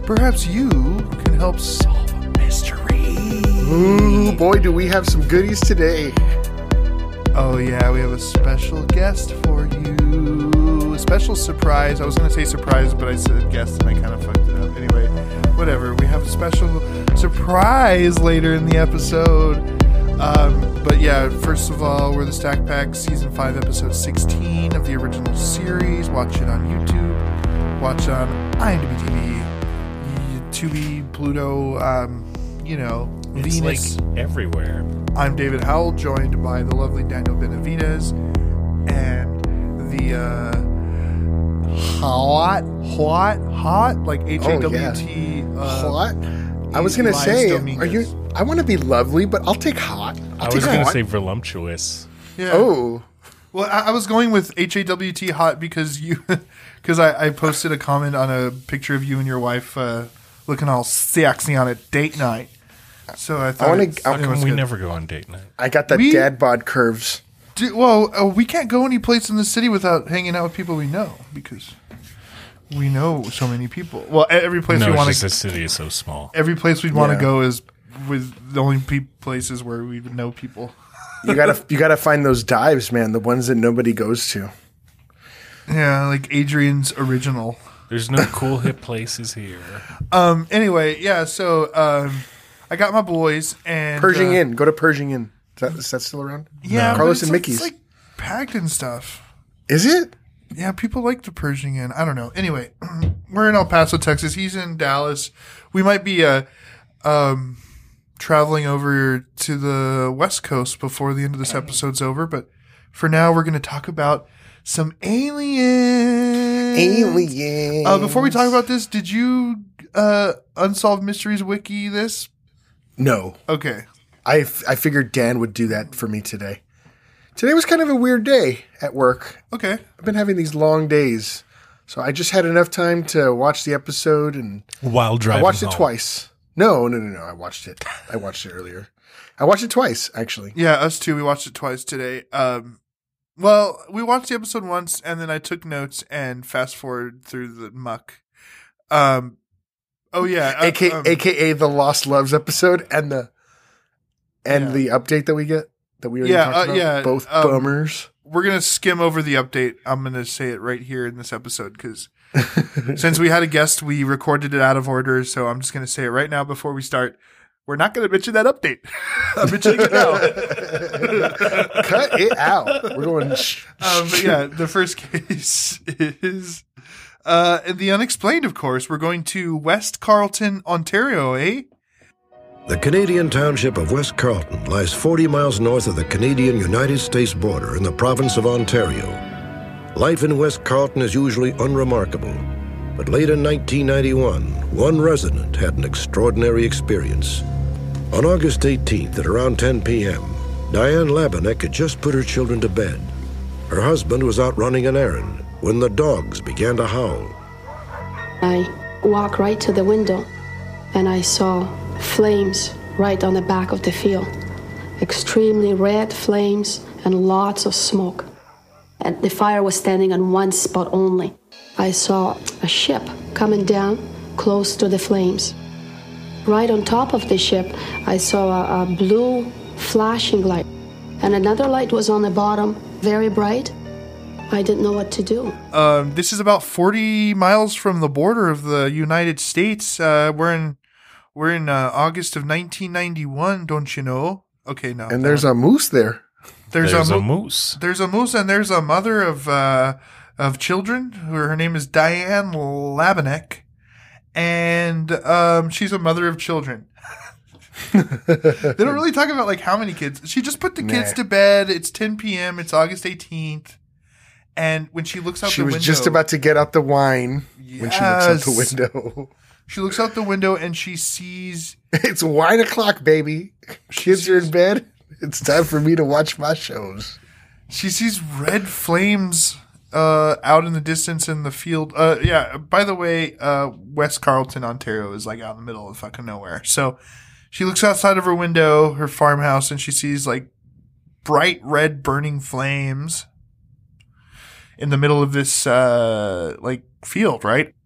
perhaps you can help solve a mystery. Ooh, boy, do we have some goodies today. Oh yeah, we have a special guest for you. A special surprise. I was going to say surprise, but I said guest and I kind of fucked it up. Anyway, whatever. We have a special surprise later in the episode. But yeah, first of all, we're the Stack Pack, Season 5, Episode 16 of the original series. Watch it on YouTube. Watch it on IMDb TV, Tubi, Pluto, It's Venus. like everywhere. I'm David Howell, joined by the lovely Daniel Benavides and the hot, like H-A-W-T. Hot? I was going to say, I want to be lovely, but I'll take hot. I was going to say voluptuous. Yeah. Oh. Well, I was going with H-A-W-T hot because I posted a comment on a picture of you and your wife looking all sexy on a date night. So I thought How come we never go on date night? I got the dad bod curves. We can't go any place in the city without hanging out with people we know because we know so many people. Well, every place we want to. The city is so small. Every place we'd want to go is with the only places where we know people. You gotta find those dives, man. The ones that nobody goes to. Yeah, like Adrian's Original. There's no cool hip places here. Anyway, yeah. So I got my boys and Pershing Inn. Go to Pershing Inn. Is that still around? Yeah, No. Carlos and Mickey's. It's like packed and stuff. Is it? Yeah, people like the Pershing Inn. I don't know. Anyway, we're in El Paso, Texas. He's in Dallas. We might be traveling over to the West Coast before the end of this episode's over. But for now, we're going to talk about some aliens. Before we talk about this, did you Unsolved Mysteries Wiki this? No. Okay. I figured Dan would do that for me today. Today was kind of a weird day at work. Okay. I've been having these long days. So I just had enough time to watch the episode and While driving I watched it home. twice. No. I watched it. I watched it earlier. I watched it twice, actually. Yeah, us too. We watched it twice today. Well, we watched the episode once, and then I took notes and fast forward through the muck. Oh yeah, AKA the Lost Loves episode and the update that we get that we already talked about. Both bummers. We're gonna skim over the update. I'm gonna say it right here in this episode because since we had a guest, we recorded it out of order. So I'm just gonna say it right now before we start. We're not going to mention that update. I'm mentioning it now. Cut it out. We're going. But yeah, the first case is the unexplained. Of course, we're going to West Carleton, Ontario. The Canadian township of West Carleton lies 40 miles north of the Canadian-United States border in the province of Ontario. Life in West Carleton is usually unremarkable, but late in 1991, one resident had an extraordinary experience. On August 18th at around 10 p.m., Diane Labinek had just put her children to bed. Her husband was out running an errand when the dogs began to howl. I walked right to the window and I saw flames right on the back of the field. Extremely red flames and lots of smoke. And the fire was standing on one spot only. I saw a ship coming down close to the flames. Right on top of the ship, I saw a blue flashing light. And another light was on the bottom, very bright. I didn't know what to do. This is about 40 miles from the border of the United States. We're in August of 1991, don't you know? Okay, no. And there's a moose there. There's a moose. There's a moose, and there's a mother of children. Her name is Diane Labinek, and she's a mother of children. They don't really talk about like how many kids. She just put the kids to bed. It's 10 p.m. It's August 18th, and when she looks out the window, she was just about to get out the wine when she looks out the window. She looks out the window and she sees it's wine o'clock, baby. Kids are in bed. It's time for me to watch my shows. She sees red flames out in the distance in the field. Yeah, by the way, West Carleton, Ontario is like out in the middle of fucking nowhere. So she looks outside of her window, her farmhouse, and she sees like bright red burning flames in the middle of this like field, right?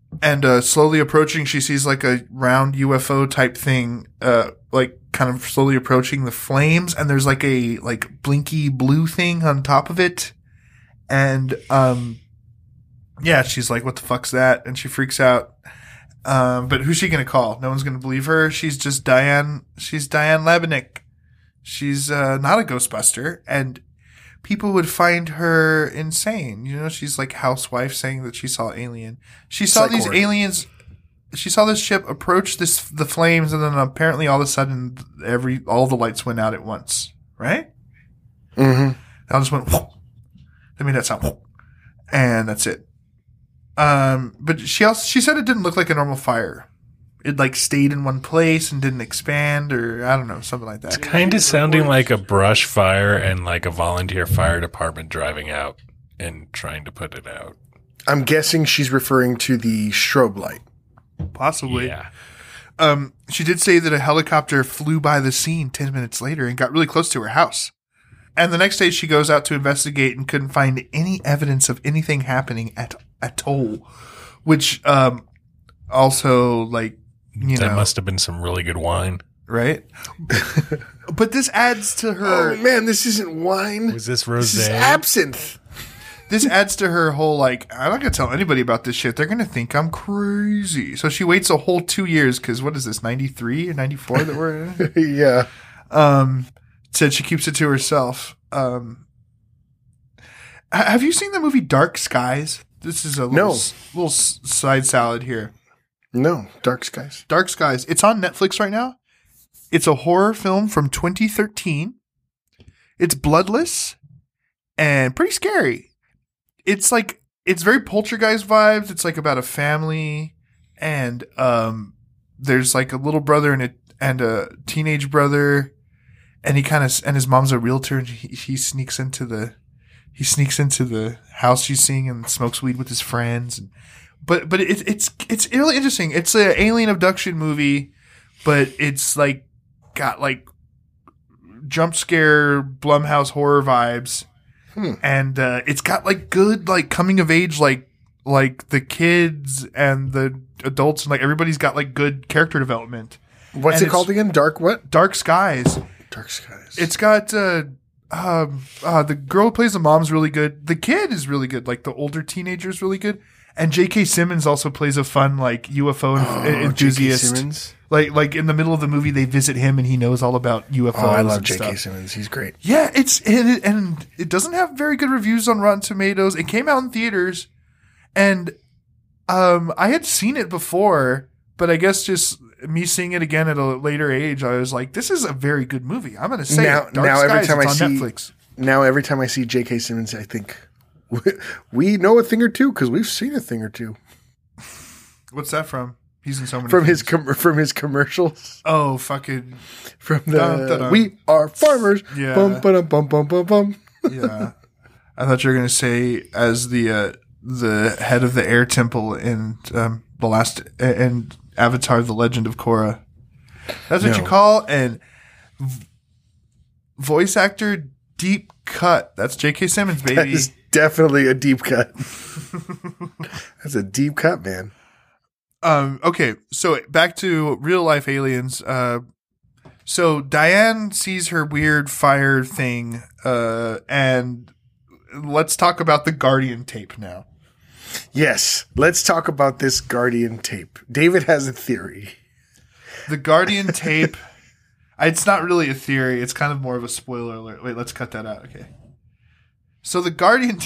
And slowly approaching, she sees like a round UFO type thing, like kind of slowly approaching the flames. And there's like a like blinky blue thing on top of it. And yeah, she's like, what the fuck's that? And she freaks out. But who's she going to call? No one's going to believe her. She's just Diane. She's Diane Labinik. She's not a Ghostbuster. And people would find her insane. You know, she's like housewife saying that she saw alien. She saw these aliens. She saw this ship approach the flames, and then apparently all of a sudden all the lights went out at once. Right? Mm-hmm. They all just went. Whoop. They made that sound, whoop, and that's it. But she said it didn't look like a normal fire. It like stayed in one place and didn't expand, or I don't know, something like that. It's kind of sounding like a brush fire and like a volunteer fire department driving out and trying to put it out. I'm guessing she's referring to the strobe light. Possibly. Yeah. She did say that a helicopter flew by the scene 10 minutes later and got really close to her house. And the next day she goes out to investigate and couldn't find any evidence of anything happening at all. Which also, like, that must have been some really good wine. Right? But this adds to her... Oh, man, this isn't wine. Was this rosé? This is absinthe. This adds to her whole, like, I'm not going to tell anybody about this shit. They're going to think I'm crazy. So she waits a whole 2 years, because what is this, 93 or 94 that we're in? Yeah. Said she keeps it to herself. Have you seen the movie Dark Skies? This is a little side salad here. No, Dark Skies. Dark Skies. It's on Netflix right now. It's a horror film from 2013. It's bloodless and pretty scary. It's like, it's very Poltergeist vibes. It's like about a family, and there's like a little brother and a teenage brother, and his mom's a realtor, and he sneaks into the house she's seeing and smokes weed with his friends. But it's really interesting. It's an alien abduction movie, but it's like got like jump scare Blumhouse horror vibes. And it's got like good like coming of age, like the kids and the adults, and like everybody's got like good character development. What's it called again? Dark what? Dark Skies. Dark Skies. It's got the girl who plays the mom's really good. The kid is really good. Like the older teenager is really good. And J.K. Simmons also plays a fun like UFO enthusiast. J.K. Simmons? Like in the middle of the movie, they visit him and he knows all about UFOs. Oh, I love J.K. Simmons. He's great. Yeah, and it doesn't have very good reviews on Rotten Tomatoes. It came out in theaters, and I had seen it before, but I guess just me seeing it again at a later age, I was like, this is a very good movie. I'm going to say now, it. Dark Skies, every time it's on Netflix. Now every time I see J.K. Simmons, I think we know a thing or two because we've seen a thing or two. What's that from? He's in so many from his commercials. Oh, fucking from the We Are Farmers. Yeah. Bum, ba-dum, bum, bum, bum, bum. Yeah. I thought you were gonna say as the head of the air temple in the last and Avatar: The Legend of Korra. That's what you call and voice actor deep cut. That's J.K. Simmons, baby. That is definitely a deep cut. That's a deep cut, man. Okay, so back to real life aliens. So Diane sees her weird fire thing, and let's talk about the Guardian tape now. Yes, let's talk about this Guardian tape. David has a theory. The Guardian tape, it's not really a theory. It's kind of more of a spoiler alert. Wait, let's cut that out. Okay. So the Guardian...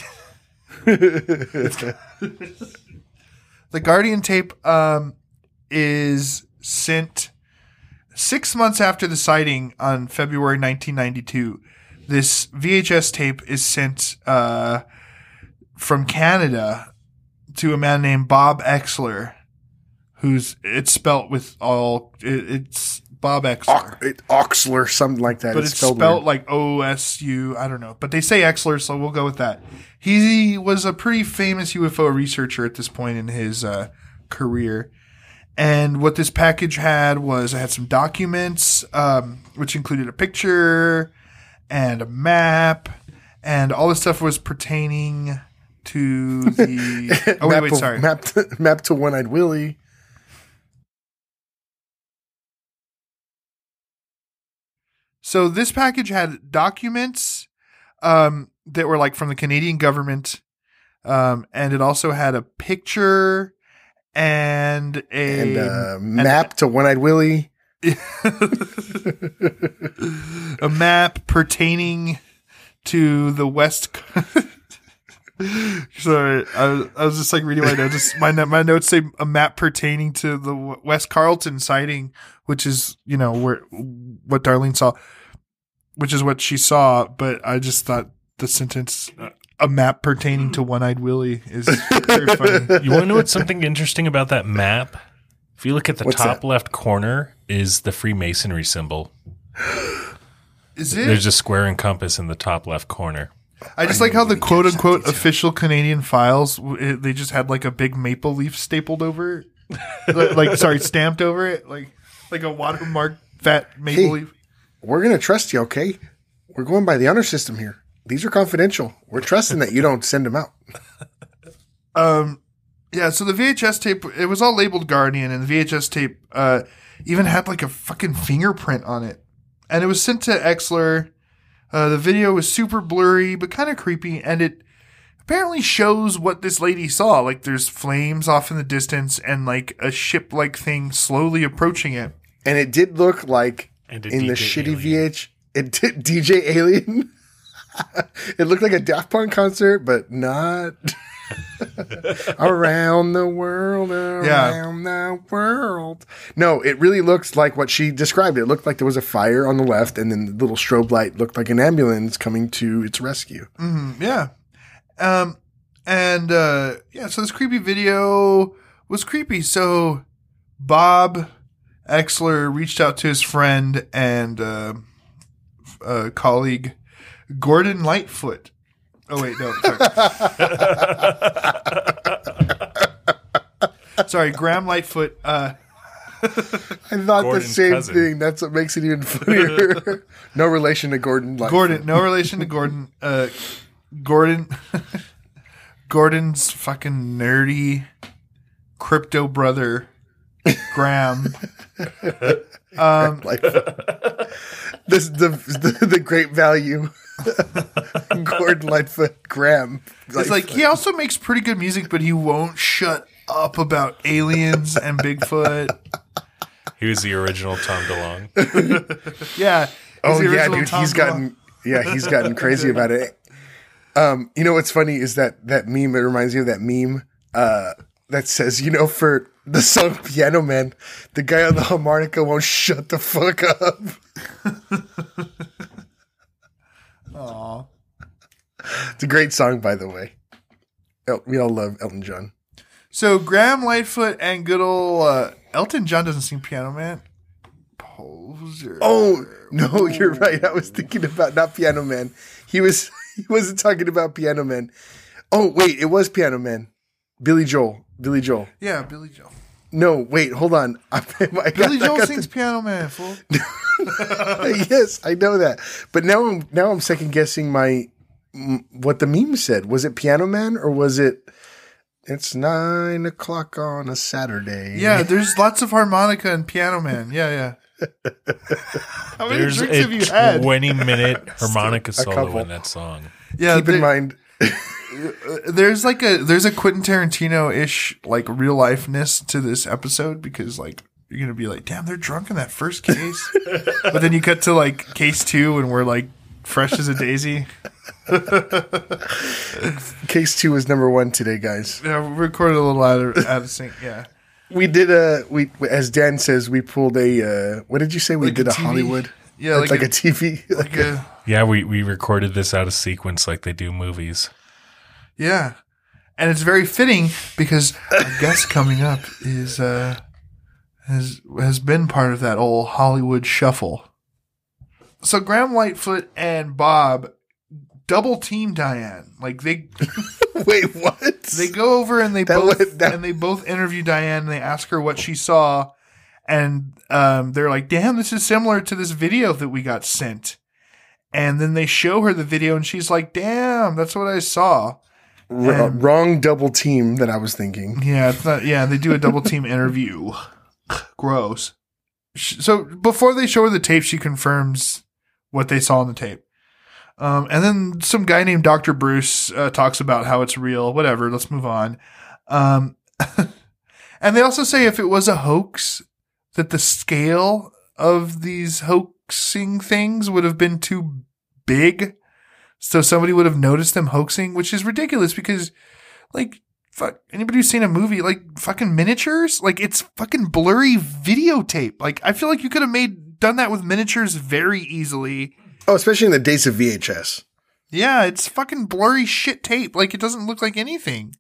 The Guardian tape is sent 6 months after the sighting on February 1992. This VHS tape is sent from Canada to a man named Bob Exler, it's spelt with it's Bob Exler. Oxler, something like that. But it's spelled like O-S-U, I don't know. But they say Exler, so we'll go with that. He was a pretty famous UFO researcher at this point in his career. And what this package had was it had some documents, which included a picture and a map. And all this stuff was pertaining to the. Oh wait, sorry. Map to One-Eyed Willie. So this package had documents that were like from the Canadian government, and it also had a picture and a map to One-Eyed Willie. A map pertaining to the West. Sorry, I was just like reading my notes. My notes say a map pertaining to the West Carleton sighting, which is what Darlene saw, which is what she saw. But I just thought the sentence "a map pertaining to One-Eyed Willie" is very funny. You want to know what's something interesting about that map? If you look at the top left corner, is the Freemasonry symbol. Is it? There's a square and compass in the top left corner. I just like how the quote unquote official Canadian files, they just had like a big maple leaf stapled over it. Stamped over it. Like a watermark fat maple leaf. We're going to trust you, okay? We're going by the honor system here. These are confidential. We're trusting that you don't send them out. Yeah, so the VHS tape, it was all labeled Guardian, and the VHS tape even had like a fucking fingerprint on it. And it was sent to Exler. The video was super blurry, but kind of creepy, and it apparently shows what this lady saw. Like, there's flames off in the distance and like a ship-like thing slowly approaching it. And it did look like in DJ the shitty Alien. it did DJ Alien. It looked like a Daft Punk concert, but not around the world, the world. No, it really looks like what she described. It looked like there was a fire on the left, and then the little strobe light looked like an ambulance coming to its rescue. Mm-hmm, yeah. So this creepy video was creepy. So Bob Exler reached out to his friend and colleague Gordon Lightfoot. Oh wait, no. Sorry, Graham Lightfoot. I thought Gordon's the same cousin. Thing. That's what makes it even funnier. No relation to Gordon Lightfoot. No relation to Gordon. Gordon's fucking nerdy crypto brother, Graham. This the great value. Gordon Lightfoot, Graham. It's like he also makes pretty good music, but he won't shut up about aliens and Bigfoot. He was the original Tom DeLonge. Yeah. Oh yeah, dude. He's gotten crazy about it. You know what's funny is that meme. It reminds me of that meme that says, for the song Piano Man, the guy on the harmonica won't shut the fuck up. Aww. It's a great song, by the way. We all love Elton John. So Graham Lightfoot and good old Elton John doesn't sing Piano Man. Poser. Oh no, you're right. I was thinking about not Piano Man. He wasn't talking about Piano Man. Oh wait, it was Piano Man. Billy Joel. Yeah, Billy Joel. No, wait, hold on. Billy Joel sings Piano Man, fool. Yes, I know that. But now I'm second guessing what the meme said. Was it Piano Man or was it? It's 9 o'clock on a Saturday. Yeah, there's lots of harmonica in Piano Man. Yeah. How many drinks have you had? 20-minute harmonica solo in that song. Yeah, keep in mind. There's a Quentin Tarantino-ish like real lifeness to this episode because like you're gonna be like, damn, they're drunk in that first case, but then you cut to like case 2 and we're like fresh as a daisy. Case 2 was number 1 today, guys. Yeah, we recorded a little out of sync. Yeah, we did as Dan says, we pulled what did you say? We did a Hollywood. Yeah, like a TV. Yeah, we recorded this out of sequence like they do movies. Yeah, and it's very fitting because our guest coming up is has been part of that old Hollywood shuffle. So Graham Lightfoot and Bob double team Diane. Like they wait, what? They go over and they both interview Diane and they ask her what she saw, and they're like, "Damn, this is similar to this video that we got sent." And then they show her the video and she's like, "Damn, that's what I saw." Wrong double team that I was thinking. Yeah, it's not. Yeah, they do a double team interview. Gross. So before they show her the tape, she confirms what they saw on the tape. And then some guy named Dr. Bruce talks about how it's real. Whatever. Let's move on. And they also say if it was a hoax, that the scale of these hoaxing things would have been too big. So somebody would have noticed them hoaxing, which is ridiculous because, like, fuck, anybody who's seen a movie, like, fucking miniatures, like, it's fucking blurry videotape. Like, I feel like you could have done that with miniatures very easily. Oh, especially in the days of VHS. Yeah, it's fucking blurry shit tape. Like, it doesn't look like anything.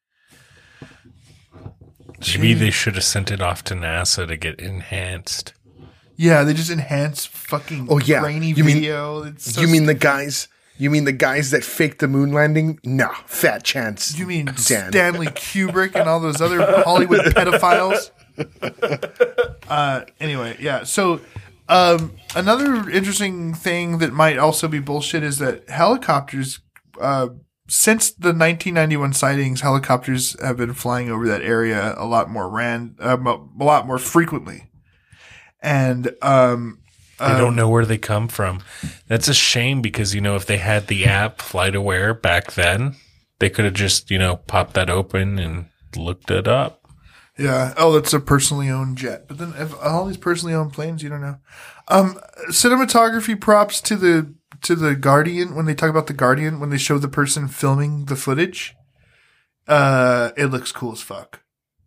Maybe they should have sent it off to NASA to get enhanced. Yeah, they just enhance fucking grainy video. You mean the guys that faked the moon landing? No, fat chance. You mean Stanley Kubrick and all those other Hollywood pedophiles? Anyway, yeah. So another interesting thing that might also be bullshit is that helicopters, since the 1991 sightings, helicopters have been flying over that area a lot more frequently. And they don't know where they come from. That's a shame because, if they had the app FlightAware back then, they could have just, popped that open and looked it up. Yeah. Oh, that's a personally owned jet. But then if all these personally owned planes, you don't know. Cinematography props to the Guardian when they talk about the Guardian, when they show the person filming the footage. It looks cool as fuck.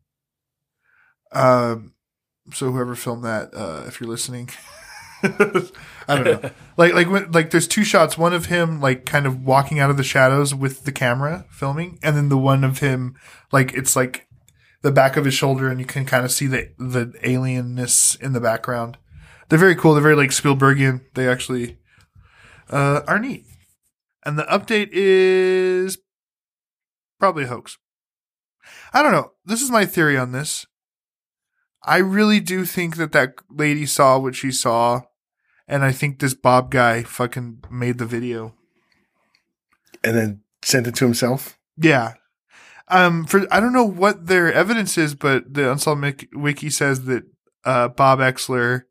So whoever filmed that, if you're listening, I don't know. Like there's two shots. One of him like kind of walking out of the shadows with the camera filming, and then the one of him like it's like the back of his shoulder, and you can kind of see the alienness in the background. They're very cool. They're very like Spielbergian. They actually are neat. And the update is probably a hoax. I don't know. This is my theory on this. I really do think that lady saw what she saw, and I think this Bob guy fucking made the video. And then sent it to himself? Yeah. I don't know what their evidence is, but the Unsolved Wiki says that Bob Exler,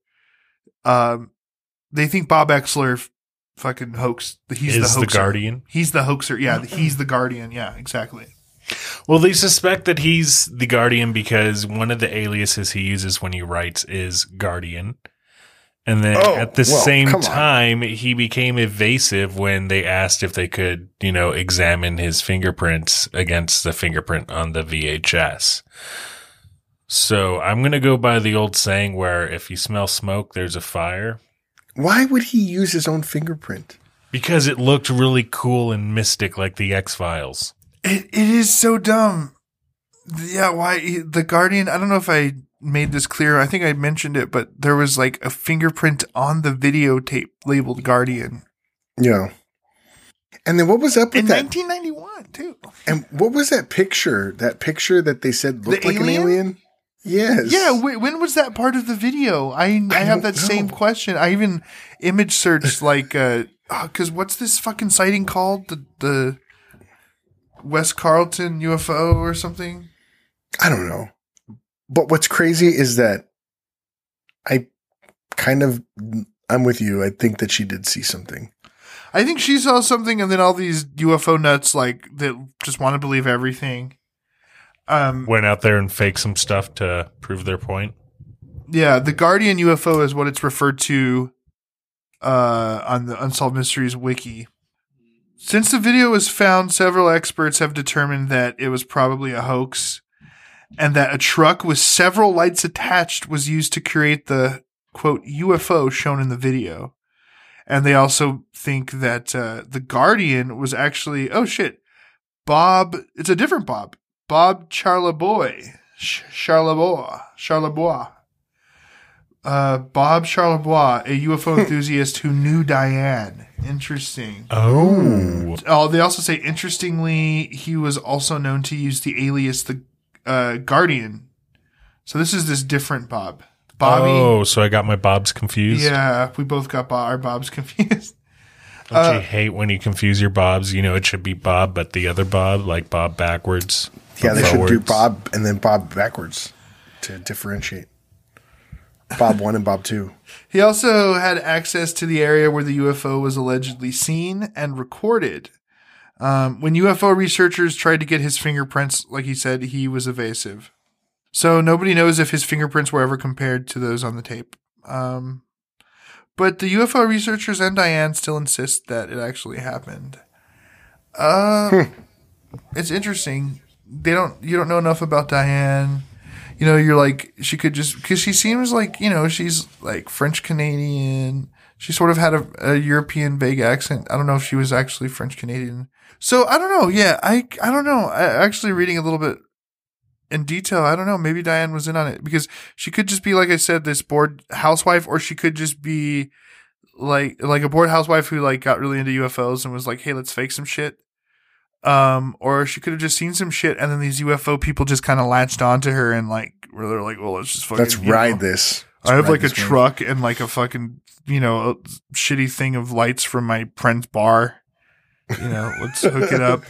they think Bob Exler fucking hoaxed. He's the hoaxer. The Guardian? He's the hoaxer. Yeah, he's the Guardian. Yeah, exactly. Well, they suspect that he's the Guardian because one of the aliases he uses when he writes is Guardian. And then at the same time, he became evasive when they asked if they could, examine his fingerprints against the fingerprint on the VHS. So I'm going to go by the old saying where if you smell smoke, there's a fire. Why would he use his own fingerprint? Because it looked really cool and mystic like the X-Files. It is so dumb. Yeah, why the Guardian? I don't know if I made this clear. I think I mentioned it, but there was like a fingerprint on the videotape labeled Guardian. Yeah. And then what was up with in that? 1991 too. And what was that picture? That picture that they said looked like an alien? Yes. Yeah. When was that part of the video? I have that same question. I even image searched like because what's this fucking sighting called? The West Carlton UFO or something? I don't know. But what's crazy is that I'm with you. I think that she did see something. I think she saw something, and then all these UFO nuts like that just want to believe everything. Went out there and faked some stuff to prove their point. Yeah, the Guardian UFO is what it's referred to on the Unsolved Mysteries wiki. Since the video was found, several experts have determined that it was probably a hoax and that a truck with several lights attached was used to create the, quote, UFO shown in the video. And they also think that the Guardian was actually, Bob, it's a different Bob. Bob Charlebois. Bob Charlebois, a UFO enthusiast who knew Diane. Interesting. Oh. They also say, interestingly, he was also known to use the alias the Guardian. So this is this different Bob. Bobby. Oh, so I got my Bobs confused? Yeah, we both got our Bobs confused. Don't you hate when you confuse your Bobs? You know, it should be Bob, but the other Bob, like Bob backwards. Yeah, they should do Bob and then Bob backwards to differentiate. Bob 1 and Bob 2. He also had access to the area where the UFO was allegedly seen and recorded. When UFO researchers tried to get his fingerprints, like he said, he was evasive. So nobody knows if his fingerprints were ever compared to those on the tape. But the UFO researchers and Diane still insist that it actually happened. It's interesting. You don't know enough about Diane. You know, you're like, she could just, because she seems like, you know, she's like French Canadian. She sort of had a European vague accent. I don't know if she was actually French Canadian. So I don't know. Yeah, I don't know. Actually reading a little bit in detail, I don't know. Maybe Diane was in on it because she could just be, like I said, this bored housewife, or she could just be like a bored housewife who like got really into UFOs and was like, hey, let's fake some shit. Or she could have just seen some shit, and then these UFO people just kind of latched onto her and like, where they're like, well, let's just fucking ride this. I have like a truck and like a fucking, you know, a shitty thing of lights from my friend's bar. You know, let's hook it up.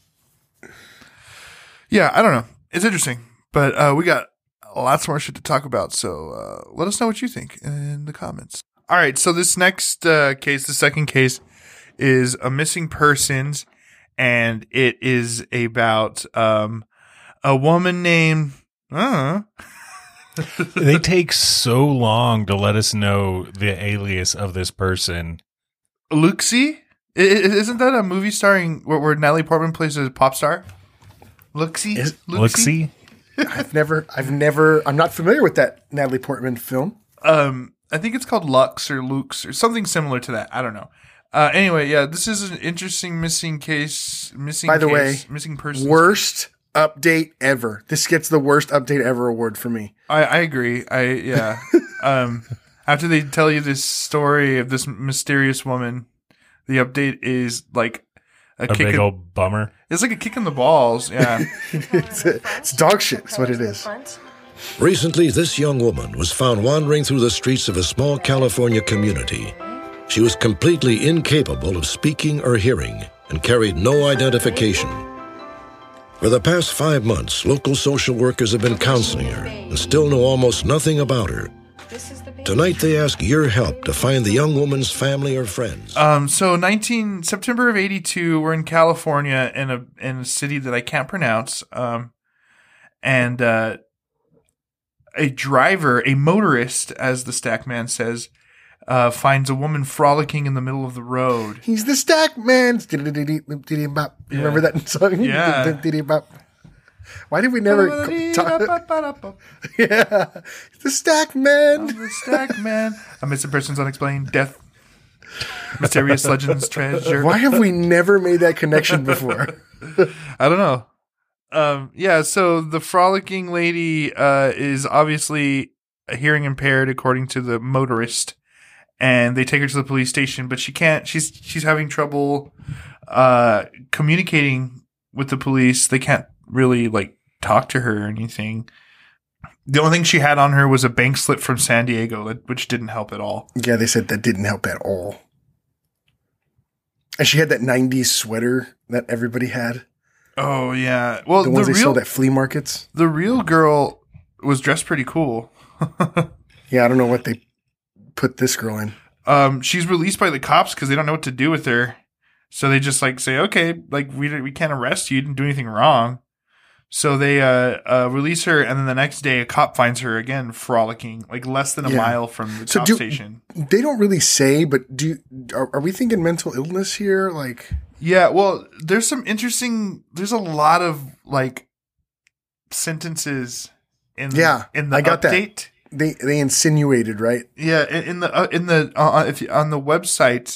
Yeah, I don't know. It's interesting, but we got lots more shit to talk about. So let us know what you think in the comments. All right, so this next case, the second case, is a missing persons. And it is about a woman named. They take so long to let us know the alias of this person. Luxie? Isn't that a movie starring where Natalie Portman plays a pop star? Luxie? Luxie? I'm not familiar with that Natalie Portman film. I think it's called Lux or something similar to that. I don't know. Anyway, yeah, this is an interesting missing case. By the way, missing person. Worst update ever. This gets the worst update ever award for me. I agree. After they tell you this story of this mysterious woman, the update is like a big old bummer. It's like a kick in the balls. Yeah, it's dog shit. That's what it is. Recently, this young woman was found wandering through the streets of a small California community. She was completely incapable of speaking or hearing and carried no identification. For the past 5 months, local social workers have been counseling her and still know almost nothing about her. Tonight, they ask your help to find the young woman's family or friends. So September of 82, we're in California in a city that I can't pronounce. And a motorist, as the stack man says, finds a woman frolicking in the middle of the road. He's the stack man. Remember that song? Yeah. Why did we never talk? Yeah. The stack man. The stack man. A missing person's unexplained death. Mysterious legends treasure. Why have we never made that connection before? I don't know. Yeah, so the frolicking lady is obviously hearing impaired according to the motorist. And they take her to the police station, but she can't. She's having trouble communicating with the police. They can't really like talk to her or anything. The only thing she had on her was a bank slip from San Diego, which didn't help at all. Yeah, they said that didn't help at all. And she had that 90s sweater that everybody had. Oh yeah, well the ones they sold at flea markets. The real girl was dressed pretty cool. Yeah, I don't know what they put this girl in. She's released by the cops because they don't know what to do with her. So they just like say, okay, like we can't arrest you. You didn't do anything wrong. So they release her, and then the next day a cop finds her again frolicking, like less than a mile from the cop station. They don't really say, but are we thinking mental illness here? Like, yeah, well, there's a lot of like sentences in the I got update. That. They insinuated, right? Yeah, on the website,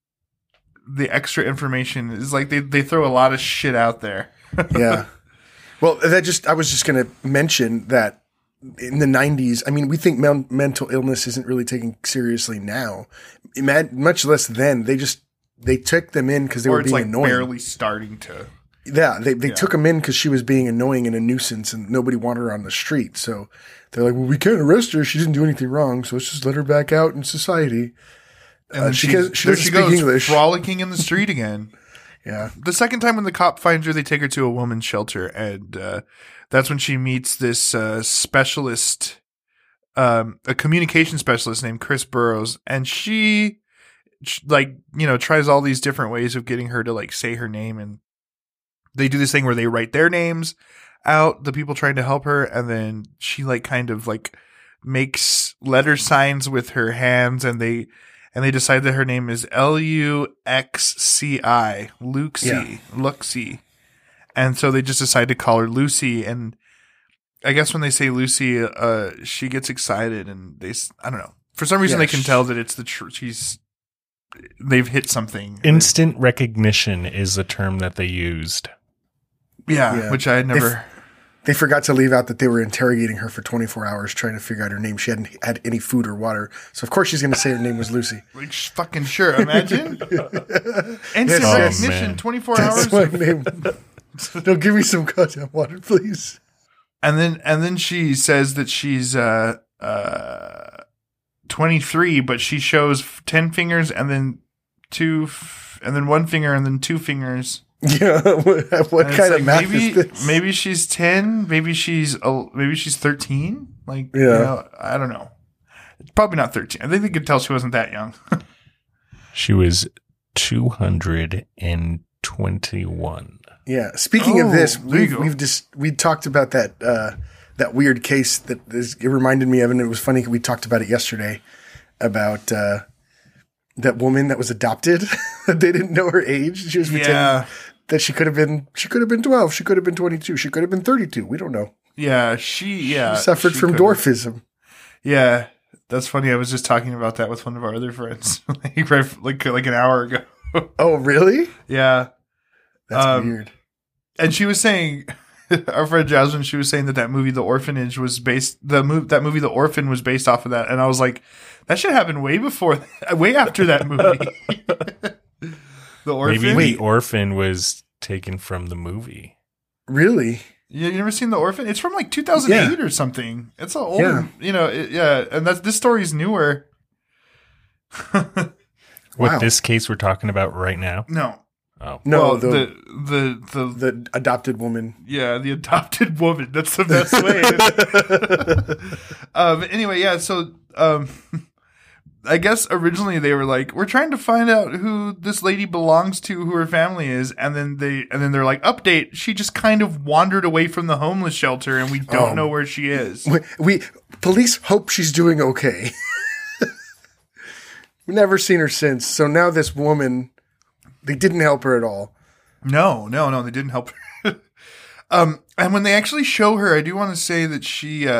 the extra information is like they throw a lot of shit out there. Yeah. Well, I was just going to mention that in the 90s, I mean, we think mental illness isn't really taken seriously now, much less then. They took them in because they were being annoying. Barely starting to. Yeah, they took them in because she was being annoying and a nuisance, and nobody wanted her on the street. So they're like, well, we can't arrest her. She didn't do anything wrong, so let's just let her back out in society. And then she goes English, frolicking in the street again. Yeah. The second time when the cop finds her, they take her to a woman's shelter, and that's when she meets this specialist, a communication specialist named Chris Burrows, and she tries all these different ways of getting her to like say her name, and they do this thing where they write their names out, the people trying to help her, and then she like kind of like makes letter signs with her hands, and they decide that her name is Luxci, Luxci. And so they just decide to call her Lucy. And I guess when they say Lucy, she gets excited, and I don't know. For some reason, they can tell that it's they've hit something. Instant recognition is the term that they used. Yeah. Which I had never. They forgot to leave out that they were interrogating her for 24 hours trying to figure out her name. She hadn't had any food or water. So, of course, she's going to say her name was Lucy. Which fucking sure. Imagine. Instant recognition, 24 hours. That's my name. No, give me some goddamn water, please. And then she says that she's 23, but she shows 10 fingers and then 1 finger and then 2 fingers. Yeah, what kind of math is this? Maybe she's 10. Maybe she's 13. Like, I don't know. Probably not 13. I think they could tell she wasn't that young. She was 221. Yeah. Speaking of this, we talked about that weird case it reminded me of, and it was funny. We talked about it yesterday about that woman that was adopted. They didn't know her age. She was pretending that she could have been 12. She could have been 22. She could have been 32. We don't know. Yeah. She suffered from dwarfism. Yeah. That's funny. I was just talking about that with one of our other friends like an hour ago. Oh, really? Yeah. That's weird. And she was saying, our friend Jasmine, she was saying that movie, The Orphanage, was based. That movie, The Orphan, was based off of that. And I was like, that should happen way after that movie. The Orphan. Maybe The Orphan was taken from the movie. Really? Yeah, you never seen The Orphan? It's from like 2008 or something. It's an old, and this story's newer. What this case we're talking about right now? No. Oh no, well, the adopted woman. Yeah, the adopted woman. That's the best way. Anyway, yeah. So, I guess originally they were like, we're trying to find out who this lady belongs to, who her family is, and then they're like, update. She just kind of wandered away from the homeless shelter, and we don't know where she is. Police hope she's doing okay. We've never seen her since. So now this woman. They didn't help her at all. No, they didn't help her. And when they actually show her, I do want to say that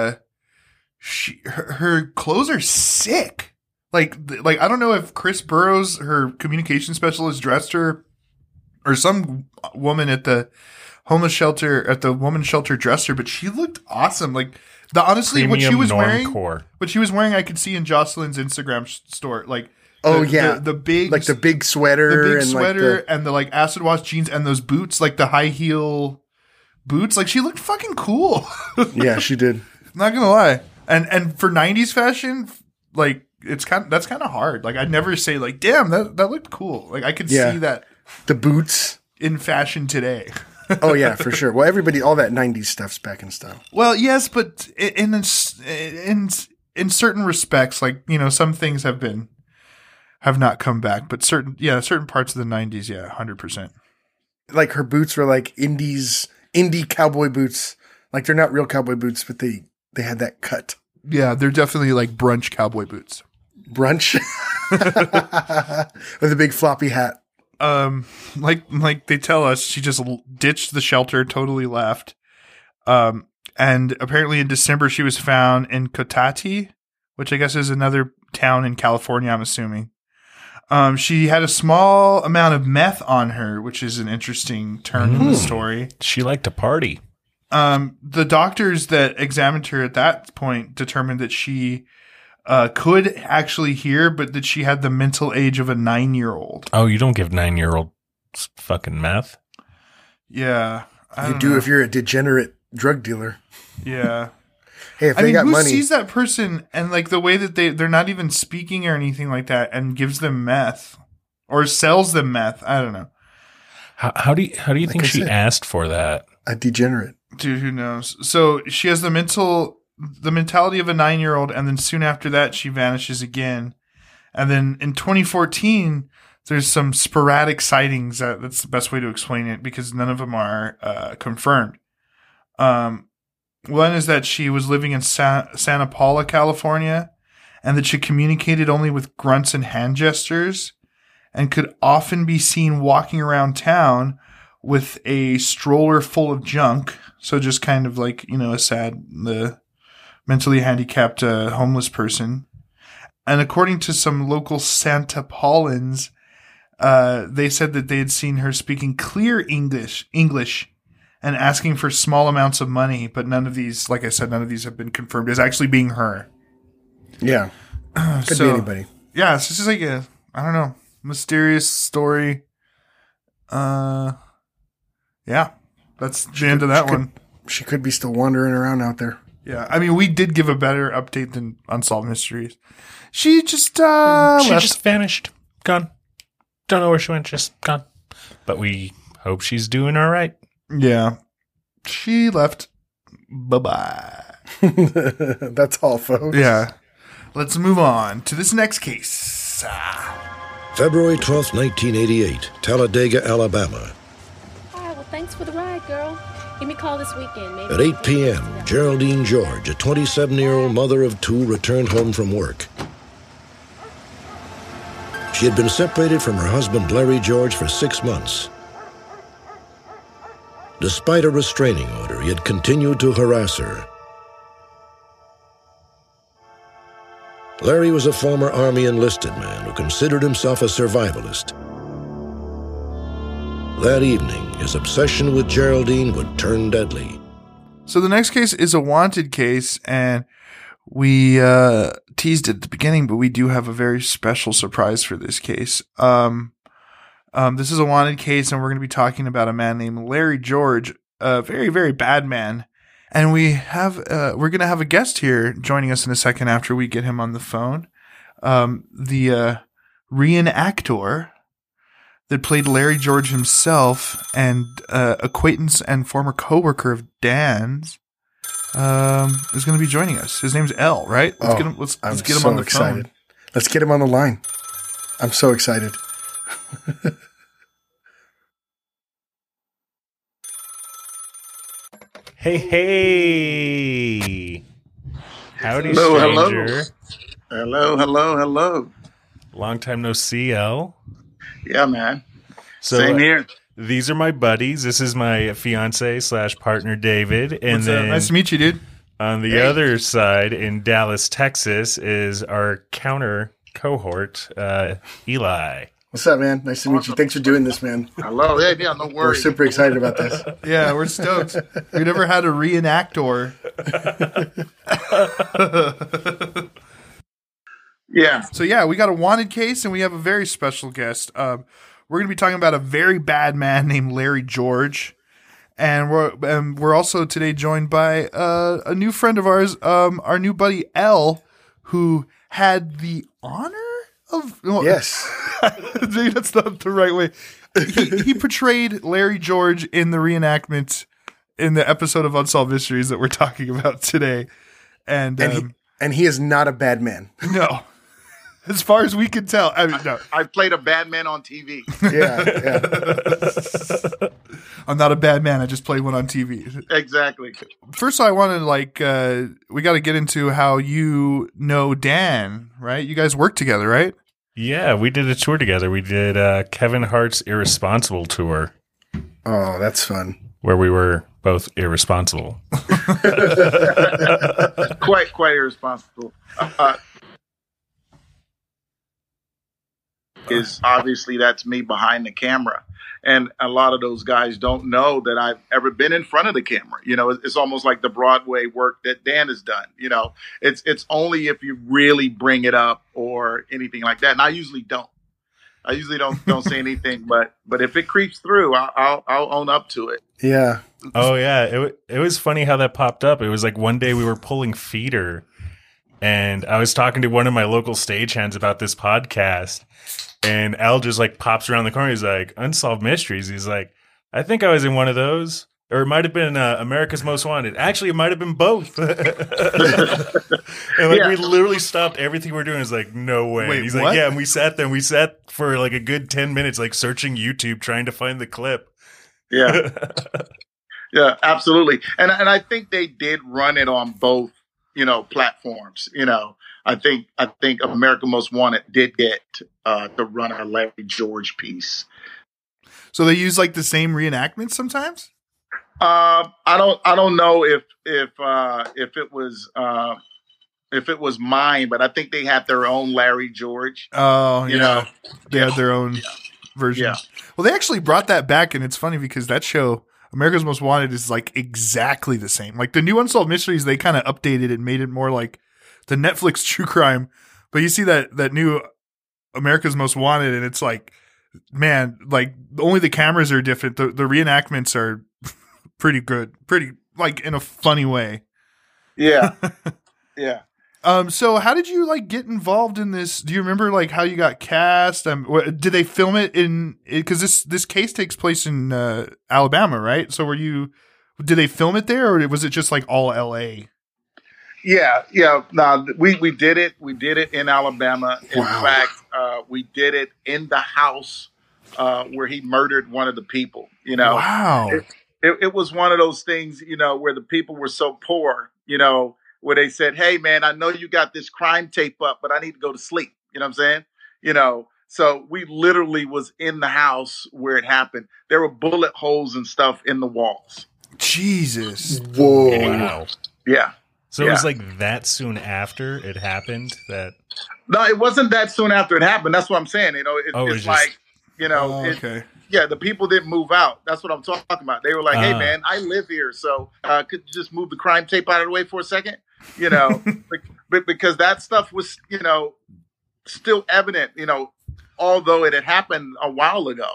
her clothes are sick. Like I don't know if Chris Burrows, her communication specialist, dressed her, or some woman at the woman's shelter dressed her, but she looked awesome. Like Premium what she was wearing, I could see in Jocelyn's Instagram store. Like. The big, like the big sweater, and the like acid wash jeans and those boots, like the high heel boots. Like she looked fucking cool. Yeah, she did. Not gonna lie, and for 90s fashion, like that's kind of hard. Like I'd never say like, damn, that looked cool. Like I could see that the boots in fashion today. Oh yeah, for sure. Well, all that 90s stuff's back in style. Well, yes, but in certain respects, like some things have not come back, but certain parts of the 90s, 100%. Like her boots were like indie cowboy boots. Like they're not real cowboy boots, but they had that cut. Yeah, they're definitely like brunch cowboy boots. Brunch? With a big floppy hat. Like they tell us, she just ditched the shelter, totally left. And apparently in December she was found in Cotati, which I guess is another town in California, I'm assuming. She had a small amount of meth on her, which is an interesting turn in the story. She liked to party. The doctors that examined her at that point determined that she could actually hear, but that she had the mental age of a 9-year-old. Oh, you don't give 9-year-olds fucking meth? Yeah. You do if you're a degenerate drug dealer. Yeah. Hey, if they got who money, sees that person and like the way that they're not even speaking or anything like that, and gives them meth or sells them meth? I don't know. How do you think she asked for that? A degenerate. Dude, who knows? So she has the mentality of a 9-year-old, and then soon after that, she vanishes again. And then in 2014, there's some sporadic sightings. That's the best way to explain it, because none of them are confirmed. One is that she was living in Santa Paula, California, and that she communicated only with grunts and hand gestures, and could often be seen walking around town with a stroller full of junk. So just kind of like, the mentally handicapped homeless person. And according to some local Santa Paulans, they said that they had seen her speaking clear English and asking for small amounts of money. But none of these, like I said, none of these have been confirmed as actually being her. Yeah. Could be anybody. Yeah, so this is like a, I don't know, mysterious story. Yeah, that's the end of that one. She could be still wandering around out there. Yeah, I mean, we did give a better update than Unsolved Mysteries. She just she left. Just vanished, gone. Don't know where she went, just gone. But we hope she's doing all right. Yeah, she left. Bye-bye. That's all, folks. Yeah. Let's move on to this next case. February 12th, 1988, Talladega, Alabama. All right, well, thanks for the ride, girl. Give me a call this weekend, maybe. At 8 p.m., Geraldine George, a 27-year-old mother of two, returned home from work. She had been separated from her husband, Larry George, for 6 months. Despite a restraining order, he had continued to harass her. Larry was a former Army enlisted man who considered himself a survivalist. That evening, his obsession with Geraldine would turn deadly. So the next case is a wanted case, and we teased it at the beginning, but we do have a very special surprise for this case. This is a wanted case, and we're going to be talking about a man named Larry George, a very, very bad man. And we're going to have a guest here joining us in a second after we get him on the phone. The reenactor that played Larry George himself, and acquaintance and former coworker of Dan's, is going to be joining us. His name's L, right? Let's get him on the phone. Let's get him on the line. I'm so excited. Hey. Howdy, stranger. Hello. Long time no see, L. Yeah, man. So, same here. These are my buddies. This is my fiance / partner, David. And then nice to meet you, dude. On the other side, in Dallas, Texas, is our counter cohort, Eli. What's up, man? Nice to meet you. Thanks for doing this, man. Hello. Yeah, no worries. We're super excited about this. Yeah, we're stoked. We never had a reenactor. Yeah. So yeah, we got a wanted case, and we have a very special guest. We're going to be talking about a very bad man named Larry George, and we're also today joined by a new friend of ours, our new buddy L, who had the honor of yes, maybe that's not the right way. He portrayed Larry George in the reenactment in the episode of Unsolved Mysteries that we're talking about today, and he is not a bad man. No. As far as we can tell. I mean, no. I played a bad man on TV. Yeah. I'm not a bad man. I just played one on TV. Exactly. First, I want to, we got to get into how you know Dan, right? You guys work together, right? Yeah, we did a tour together. We did Kevin Hart's Irresponsible tour. Oh, that's fun. Where we were both irresponsible. Quite irresponsible. Is obviously that's me behind the camera, and a lot of those guys don't know that I've ever been in front of the camera. You know, it's almost like the Broadway work that Dan has done. You know, it's only if you really bring it up or anything like that, and I usually don't. I usually don't say anything, but if it creeps through, I'll own up to it. Yeah. Oh yeah, it was funny how that popped up. It was like one day we were pulling feeder, and I was talking to one of my local stagehands about this podcast, and Al just like pops around the corner. He's like, Unsolved Mysteries. He's like, I think I was in one of those. Or it might have been America's Most Wanted. Actually, it might have been both. And we literally stopped everything we're doing. It's like, no way. Wait, He's what? like, yeah. And we sat there. And we sat for like a good 10 minutes, like searching YouTube, trying to find the clip. Yeah, yeah, absolutely. And I think they did run it on both, platforms. I think America's Most Wanted did get the run a Larry George piece. So they use like the same reenactments sometimes? I don't know if it was mine, but I think they had their own Larry George. Oh, yeah. They had their own version. Yeah. Well, they actually brought that back, and it's funny because that show, America's Most Wanted, is like exactly the same. Like the new Unsolved Mysteries, they kind of updated it, made it more like the Netflix true crime. But you see that new America's Most Wanted, and it's like, man, like only the cameras are different. The reenactments are pretty good, pretty like in a funny way. Yeah. Yeah. So how did you like get involved in this? Do you remember like how you got cast? Did they film it because this case takes place in Alabama, right? So did they film it there, or was it just like all LA? Yeah. No, we did it. We did it in Alabama. In fact, we did it in the house where he murdered one of the people. Wow. It was one of those things, where the people were so poor, where they said, hey, man, I know you got this crime tape up, but I need to go to sleep. You know what I'm saying? So we literally was in the house where it happened. There were bullet holes and stuff in the walls. Jesus. Whoa. Wow. Yeah. So it was like that soon after it happened that. No, it wasn't that soon after it happened. That's what I'm saying. It's like, okay. Yeah, the people didn't move out. That's what I'm talking about. They were like, hey, man, I live here. So could you just move the crime tape out of the way for a second? Because that stuff was, still evident, although it had happened a while ago.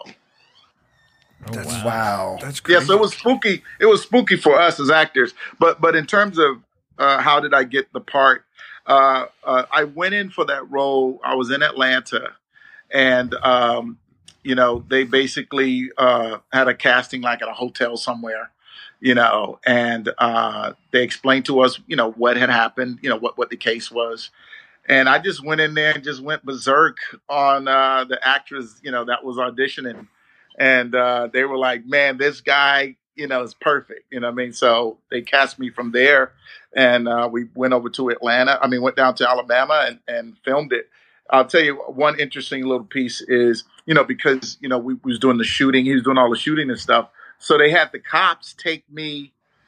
Wow. That's crazy. Yeah, so it was spooky. It was spooky for us as actors. But in terms of how did I get the part, I went in for that role. I was in Atlanta, and they basically had a casting like at a hotel somewhere, and they explained to us, what had happened, what the case was. And I just went in there and just went berserk on the actress, that was auditioning. And they were like, man, this guy, is perfect. You know what I mean? So they cast me from there, and we went over to Atlanta. Went down to Alabama and filmed it. I'll tell you one interesting little piece is, because, we was doing the shooting, he was doing all the shooting and stuff. So they had the cops take me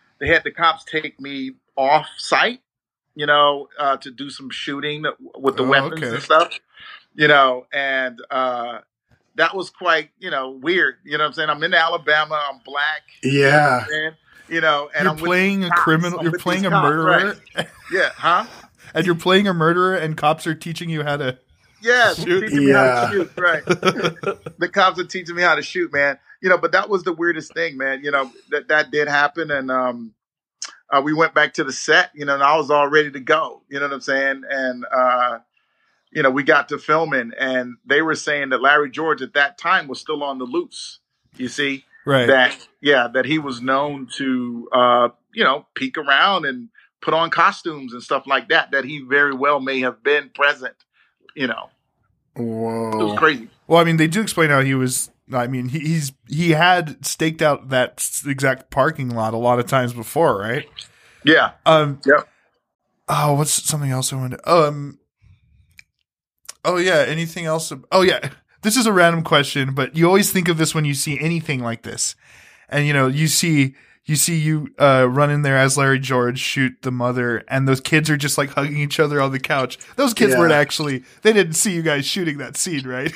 off site, to do some shooting with the weapons and stuff, and that was quite, weird. You know what I'm saying? I'm in Alabama, I'm black. Yeah. And you're I'm playing a criminal, you're playing a murderer. Right. Yeah, huh? And you're playing a murderer, and cops are teaching you how to teaching me how to shoot, right. The cops are teaching me how to shoot, man. But that was the weirdest thing, man. That did happen, and we went back to the set, and I was all ready to go. You know what I'm saying? And we got to filming, and they were saying that Larry George at that time was still on the loose. You see, right? That he was known to peek around and put on costumes and stuff like that. That he very well may have been present. Whoa. It was crazy. Well, they do explain how he was. He had staked out that exact parking lot a lot of times before, right? Yeah. Yep. Oh, what's something else I wanted to, oh yeah, anything else? Oh yeah. This is a random question, but you always think of this when you see anything like this. And you see you run in there as Larry George, shoot the mother, and those kids are just like hugging each other on the couch. Those kids weren't actually, they didn't see you guys shooting that scene, right?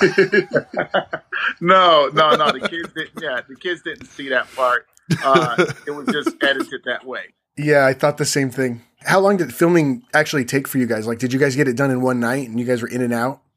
No. The kids didn't see that part. It was just edited that way. Yeah, I thought the same thing. How long did filming actually take for you guys? Like, did you guys get it done in one night and you guys were in and out?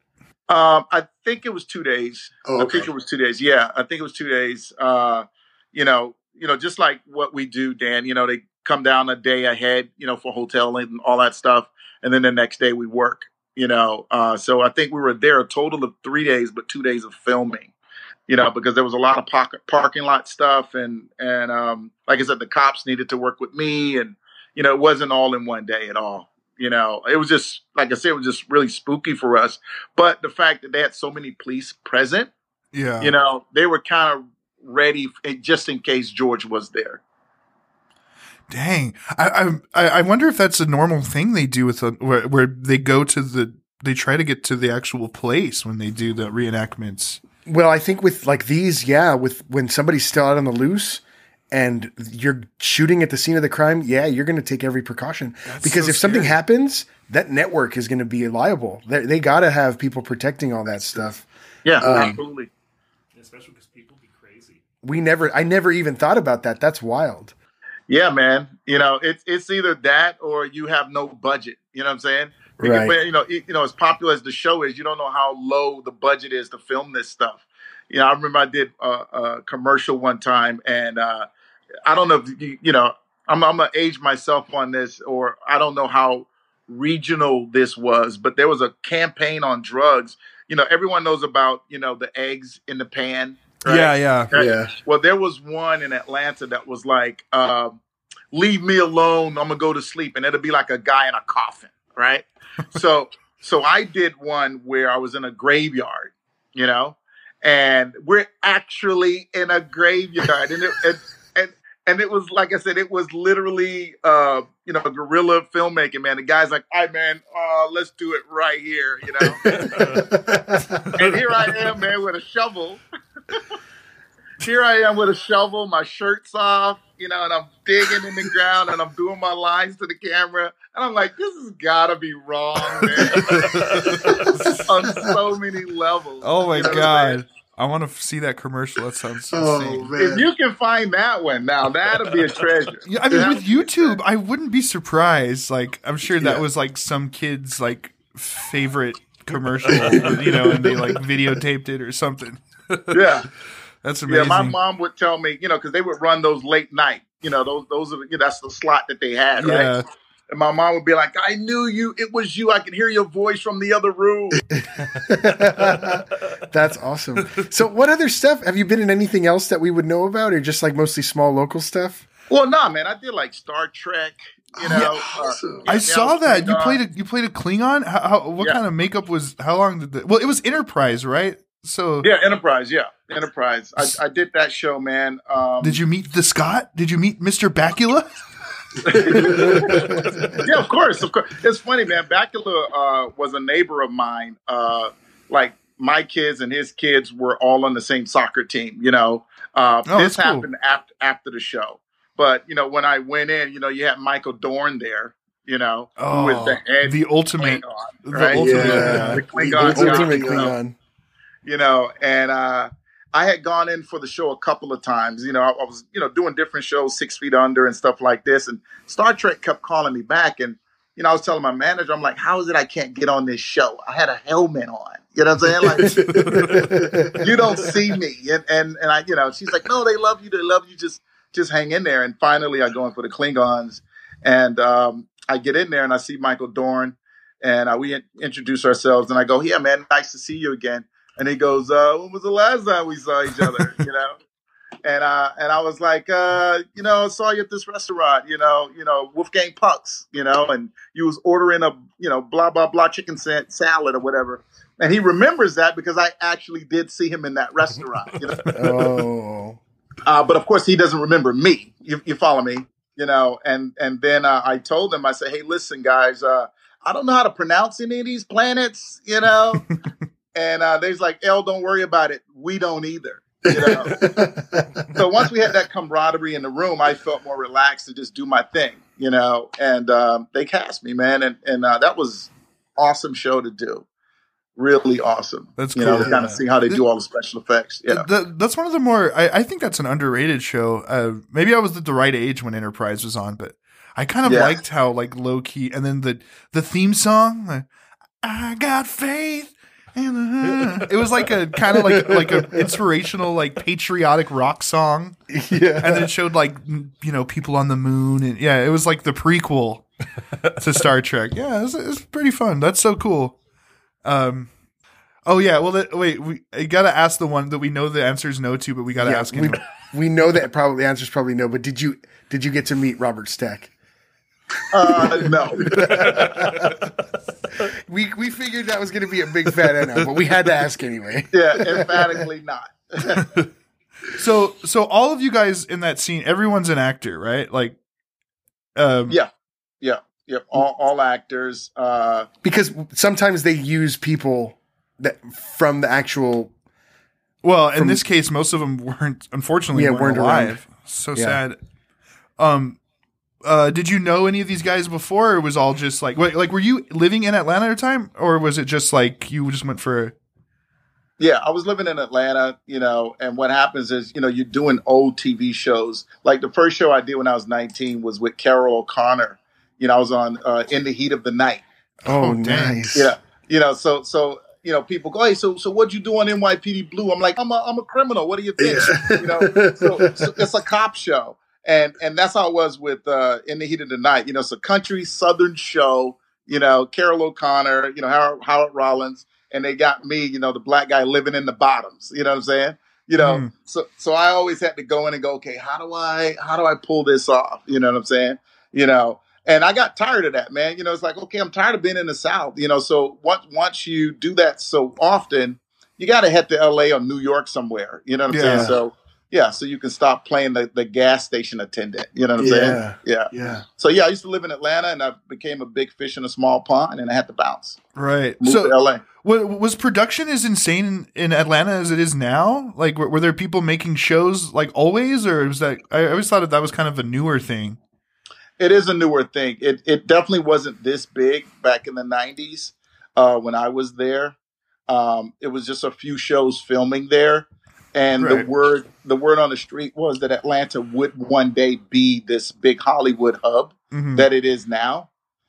I think it was 2 days. Oh, okay. I think it was 2 days. Yeah, I think it was 2 days. Just like what we do, Dan. They come down a day ahead, for hotel and all that stuff, and then the next day we work. So I think we were there a total of 3 days, but 2 days of filming. Because there was a lot of parking lot stuff, and like I said, the cops needed to work with me, and it wasn't all in one day at all. It was just, like I said, it was just really spooky for us. But the fact that they had so many police present, they were kind of ready just in case George was there. Dang, I wonder if that's a normal thing they do with where they go to they try to get to the actual place when they do the reenactments. Well, I think with like these, with when somebody's still out on the loose and you're shooting at the scene of the crime, you're going to take every precaution. That's because so if something scary. happens, that network is going to be liable. They got to have people protecting all that stuff. Yeah, absolutely. Especially because people be crazy. I never even thought about that. That's wild. Yeah, man. It's either that or you have no budget. You know what I'm saying? Because, Right. as popular as the show is, you don't know how low the budget is to film this stuff. I remember I did a commercial one time, and I don't know if I'm gonna age myself on this, or I don't know how regional this was, but there was a campaign on drugs. Everyone knows about the eggs in the pan. Right? Yeah. Right? Yeah. Well, there was one in Atlanta that was like, "Leave me alone. I'm gonna go to sleep," and it'll be like a guy in a coffin, right? So I did one where I was in a graveyard, and we're actually in a graveyard, and it was, like I said, it was literally guerrilla filmmaking, man. The guy's like, "All right, man, let's do it right here," and here I am, man, with a shovel. Here I am with a shovel, my shirt's off, and I'm digging in the ground, and I'm doing my lines to the camera. And I'm like, this has got to be wrong, man. On so many levels. Oh, my God. I want to see that commercial. That sounds insane. Man. If you can find that one, now that'll be a treasure. Yeah, I mean, with YouTube, I wouldn't be surprised. Like, I'm sure that was like some kid's like favorite commercial, and they like videotaped it or something. Yeah. That's amazing. Yeah, my mom would tell me, because they would run those late night, those are, that's the slot that they had, right? Yeah. And my mom would be like, "I knew you. It was you. I could hear your voice from the other room." That's awesome. So what other stuff? Have you been in anything else that we would know about, or just like mostly small local stuff? Well, no, man. I did like Star Trek, Awesome. I saw that. You played a Klingon? What kind of makeup was, how long did it was Enterprise, right? So yeah, Enterprise. I did that show, man. Did you meet the Scott? Did you meet Mr. Bakula? Yeah, of course. It's funny, man. Bakula was a neighbor of mine. Like my kids and his kids were all on the same soccer team. This happened after the show. But when I went in, you had Michael Dorn there. Who was the head, the ultimate, Klingon, right? The Klingon, ultimate Klingon. And I had gone in for the show a couple of times. I was, doing different shows, 6 Feet Under and stuff like this. And Star Trek kept calling me back. And, I was telling my manager, I'm like, how is it I can't get on this show? I had a helmet on. You know what I'm saying? Like, you don't see me. And I, she's like, no, they love you. They love you. Just hang in there. And finally I go in for the Klingons. And I get in there and I see Michael Dorn. And we introduce ourselves. And I go, yeah, man, nice to see you again. And he goes, when was the last time we saw each other? And I was like, I saw you at this restaurant, Wolfgang Puck's, and you was ordering a, blah, blah, blah chicken salad or whatever. And he remembers that because I actually did see him in that restaurant. Oh. But of course he doesn't remember me. You follow me, and then I told him, I said, hey, listen, guys, I don't know how to pronounce any of these planets, And they's like, El, don't worry about it. We don't either. So once we had that camaraderie in the room, I felt more relaxed to just do my thing, and they cast me, man. And that was awesome show to do. Really awesome. That's cool. To kind of see how they do all the special effects. Yeah. That's one of the more, I think that's an underrated show. Maybe I was at the right age when Enterprise was on, but I kind of liked how like low key, and then the theme song, I got faith It was like a kind of like a inspirational, like patriotic rock song. Yeah. And then it showed like, you know, people on the moon. And yeah, it was like the prequel to Star Trek. Yeah, it was pretty fun. That's so cool. Oh yeah. Well, we got to ask the one that we know the answer is no to, but we got to ask anyway. We know that probably the answer is probably no, but did you get to meet Robert Stack? No. We figured that was going to be a big fat no, but we had to ask anyway. Yeah, emphatically not. So all of you guys in that scene, everyone's an actor, right? Like, Yeah. All actors. Because sometimes they use people that from the actual. Well, in this case, most of them weren't weren't alive. Around. So sad. Did you know any of these guys before, or was all just like were you living in Atlanta at the time, or was it just like you just went for? Yeah, I was living in Atlanta, you know, and what happens is, you know, you're doing old TV shows. Like the first show I did when I was 19 was with Carol O'Connor. You know, I was on In the Heat of the Night. Oh, nice. Yeah, you know, so you know, people go, hey, so what'd you do on NYPD Blue? I'm like, I'm a criminal. What do you think? Yeah. You know, so it's a cop show. And that's how it was with In the Heat of the Night. You know, it's a country Southern show, you know, Carol O'Connor, you know, Howard Rollins, and they got me, you know, the black guy living in the bottoms. You know what I'm saying? You know, so I always had to go in and go, okay, how do I pull this off? You know what I'm saying? You know, and I got tired of that, man. You know, it's like, okay, I'm tired of being in the South. You know, so once you do that so often, you got to head to LA or New York somewhere. You know what I'm saying? So. Yeah, so you can stop playing the gas station attendant. You know what I'm saying? Yeah. So yeah, I used to live in Atlanta, and I became a big fish in a small pond, and I had to bounce. Right. Moved to LA. Was production as insane in Atlanta as it is now? Like, were there people making shows like always, or was that? I always thought that was kind of a newer thing. It is a newer thing. It definitely wasn't this big back in the 90s when I was there. It was just a few shows filming there. And the word on the street was that Atlanta would one day be this big Hollywood hub that it is now.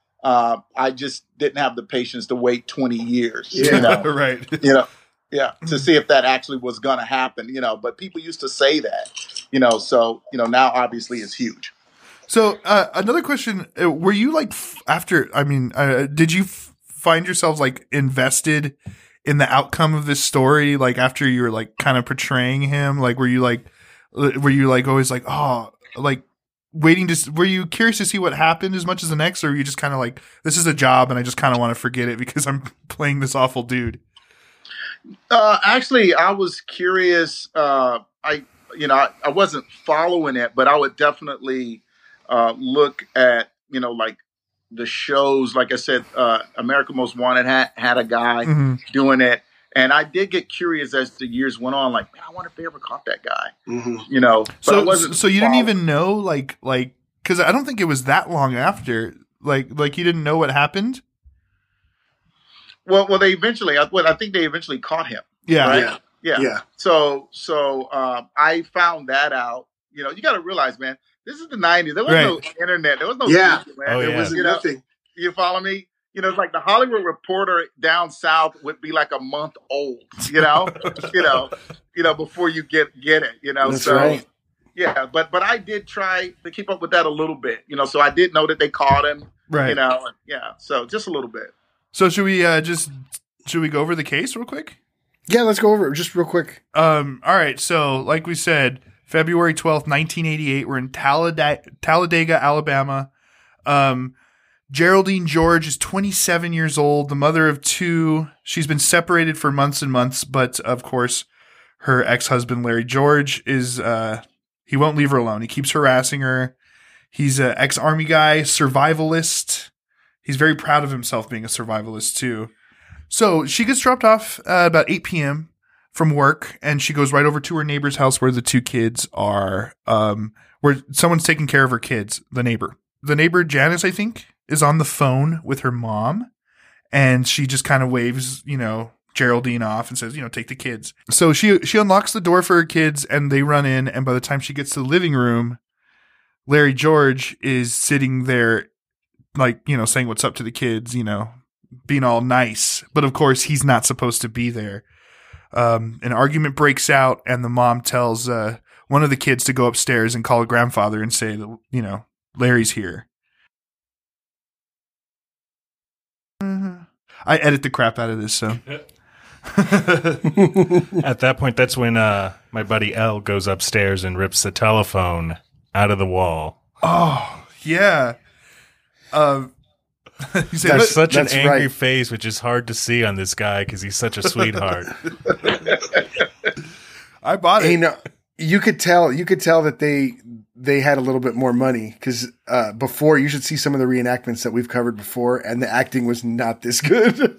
I just didn't have the patience to wait 20 years, you know, right? You know, yeah, to see if that actually was going to happen, you know. But people used to say that, you know. So you know, now obviously it's huge. So another question: were you like after? I mean, did you find yourselves like invested in the outcome of this story, like after you were like kind of portraying him? Like, were you like always like, oh, like waiting to, were you curious to see what happened as much as the next, or were you just kind of like, this is a job and I just kind of want to forget it because I'm playing this awful dude? Actually, I was curious. I wasn't following it, but I would definitely look at, you know, like the shows. Like I said, America Most Wanted had a guy doing it. And I did get curious as the years went on, like, man, I wonder if they ever caught that guy, you know? But so you didn't even know, like, cause I don't think it was that long after, like you didn't know what happened. Well, they eventually, I think they eventually caught him. Yeah. Right? Yeah. So I found that out. You know, you got to realize, man, this is the 90s. There was no internet. There was no media, man. There was nothing. You follow me? You know, it's like the Hollywood Reporter down south would be like a month old, you know, before you get it, you know. That's so right. Yeah, but I did try to keep up with that a little bit, you know. So I did know that they caught him, right? You know, yeah. So just a little bit. So should we go over the case real quick? Yeah, let's go over it just real quick. All right. So like we said, February 12th, 1988, we're in Talladega, Alabama. Geraldine George is 27 years old, the mother of two. She's been separated for months and months, but of course, her ex-husband, Larry George, he won't leave her alone. He keeps harassing her. He's an ex-army guy, survivalist. He's very proud of himself being a survivalist, too. So she gets dropped off about 8 p.m. from work, and she goes right over to her neighbor's house where the two kids are, where someone's taking care of her kids, the neighbor. The neighbor, Janice, I think, is on the phone with her mom, and she just kind of waves, you know, Geraldine off and says, you know, take the kids. So she unlocks the door for her kids, and they run in, and by the time she gets to the living room, Larry George is sitting there, like, you know, saying what's up to the kids, you know, being all nice, but of course he's not supposed to be there. An argument breaks out, and the mom tells one of the kids to go upstairs and call a grandfather and say that, you know, Larry's here. I edit the crap out of this, so. At that point, that's when my buddy L goes upstairs and rips the telephone out of the wall. Oh, yeah. There's such an angry face, which is hard to see on this guy because he's such a sweetheart. I bought it. You could tell that they had a little bit more money because before, you should see some of the reenactments that we've covered before, and the acting was not this good.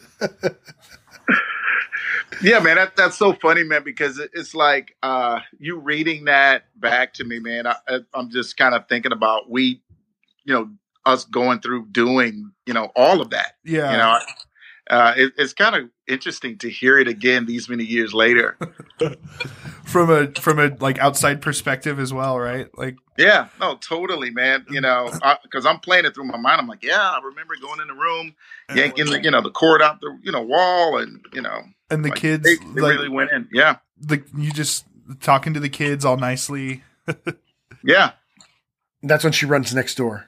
Yeah, man, that's so funny, man, because it's like you reading that back to me, man. I'm just kind of thinking about us going through doing, all of that. Yeah. It's kind of interesting to hear it again these many years later. from a like outside perspective as well, right? Like, yeah, no, totally, man. Because I'm playing it through my mind. I'm like, yeah, I remember going in the room, yanking the cord out the wall, and and the like, kids they really went in. Yeah, you just talking to the kids all nicely. Yeah, that's when she runs next door.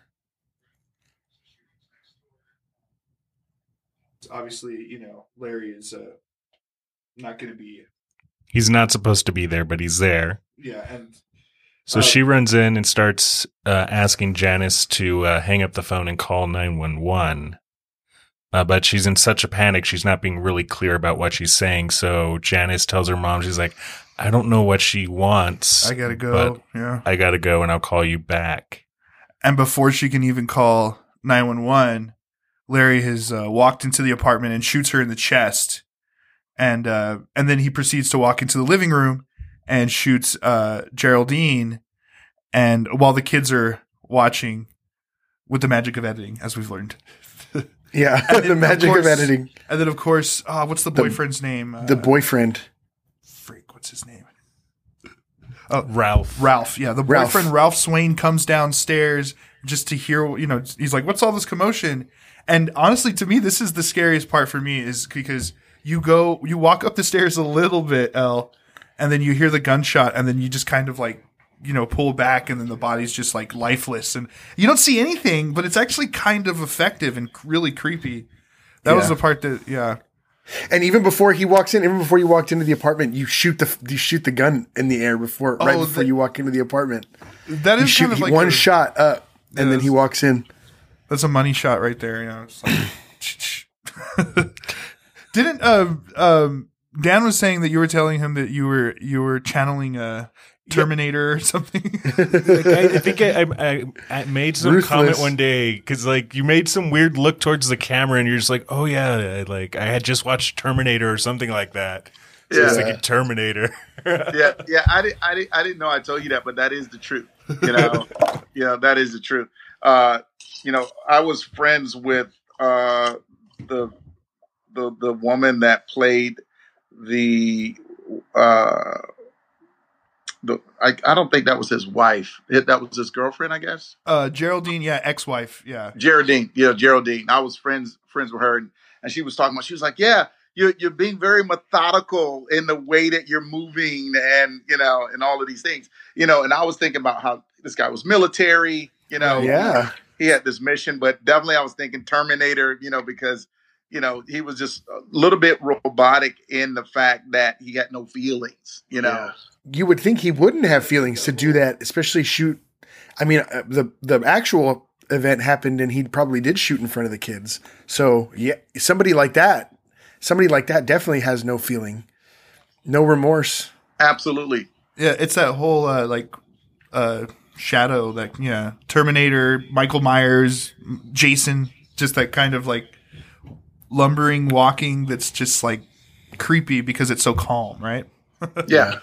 Obviously, Larry is not going to be. He's not supposed to be there, but he's there. Yeah, and so she runs in and starts asking Janice to hang up the phone and call 911. But she's in such a panic, she's not being really clear about what she's saying. So Janice tells her mom, she's like, "I don't know what she wants. I gotta go. Yeah, I gotta go, and I'll call you back." And before she can even call 911. Larry has walked into the apartment and shoots her in the chest, and then he proceeds to walk into the living room and shoots Geraldine. And while the kids are watching, with the magic of editing, as we've learned, yeah, the magic of editing. And then, of course, what's the boyfriend's name? The boyfriend. Freak, what's his name? Oh, Ralph. Ralph, yeah, the boyfriend Ralph Swain comes downstairs just to hear. He's like, "What's all this commotion?" And honestly, to me, this is the scariest part for me, is because you walk up the stairs a little bit, Elle, and then you hear the gunshot, and then you just kind of like, pull back, and then the body's just like lifeless, and you don't see anything, but it's actually kind of effective and really creepy. That was the part that, yeah. And even before you walked into the apartment, you shoot the gun in the air before you walk into the apartment. That is kind of like one shot up, and then he walks in. That's a money shot right there. It's like, didn't Dan was saying that you were telling him that you were channeling a Terminator or something? I think I made some comment one day because like you made some weird look towards the camera and you're just like, oh yeah, like I had just watched Terminator or something like that. So it's like a Terminator. yeah. I didn't know I told you that, but that is the truth. That is the truth. I was friends with the woman that played I don't think that was his wife. That was his girlfriend, I guess. Geraldine, yeah, ex-wife, yeah. Geraldine. I was friends with her, and she was talking about. She was like, "Yeah, you're being very methodical in the way that you're moving, and and all of these things, And I was thinking about how this guy was military, Yeah. He had this mission, but definitely I was thinking Terminator, because, he was just a little bit robotic in the fact that he had no feelings, Yeah. You would think he wouldn't have feelings to do that, especially shoot. I mean, the actual event happened and he probably did shoot in front of the kids. So yeah, somebody like that definitely has no feeling, no remorse. Absolutely. Yeah. It's that whole, shadow, like, yeah, Terminator, Michael Myers, Jason, just that kind of like lumbering walking that's just like creepy because it's so calm, right? Yeah.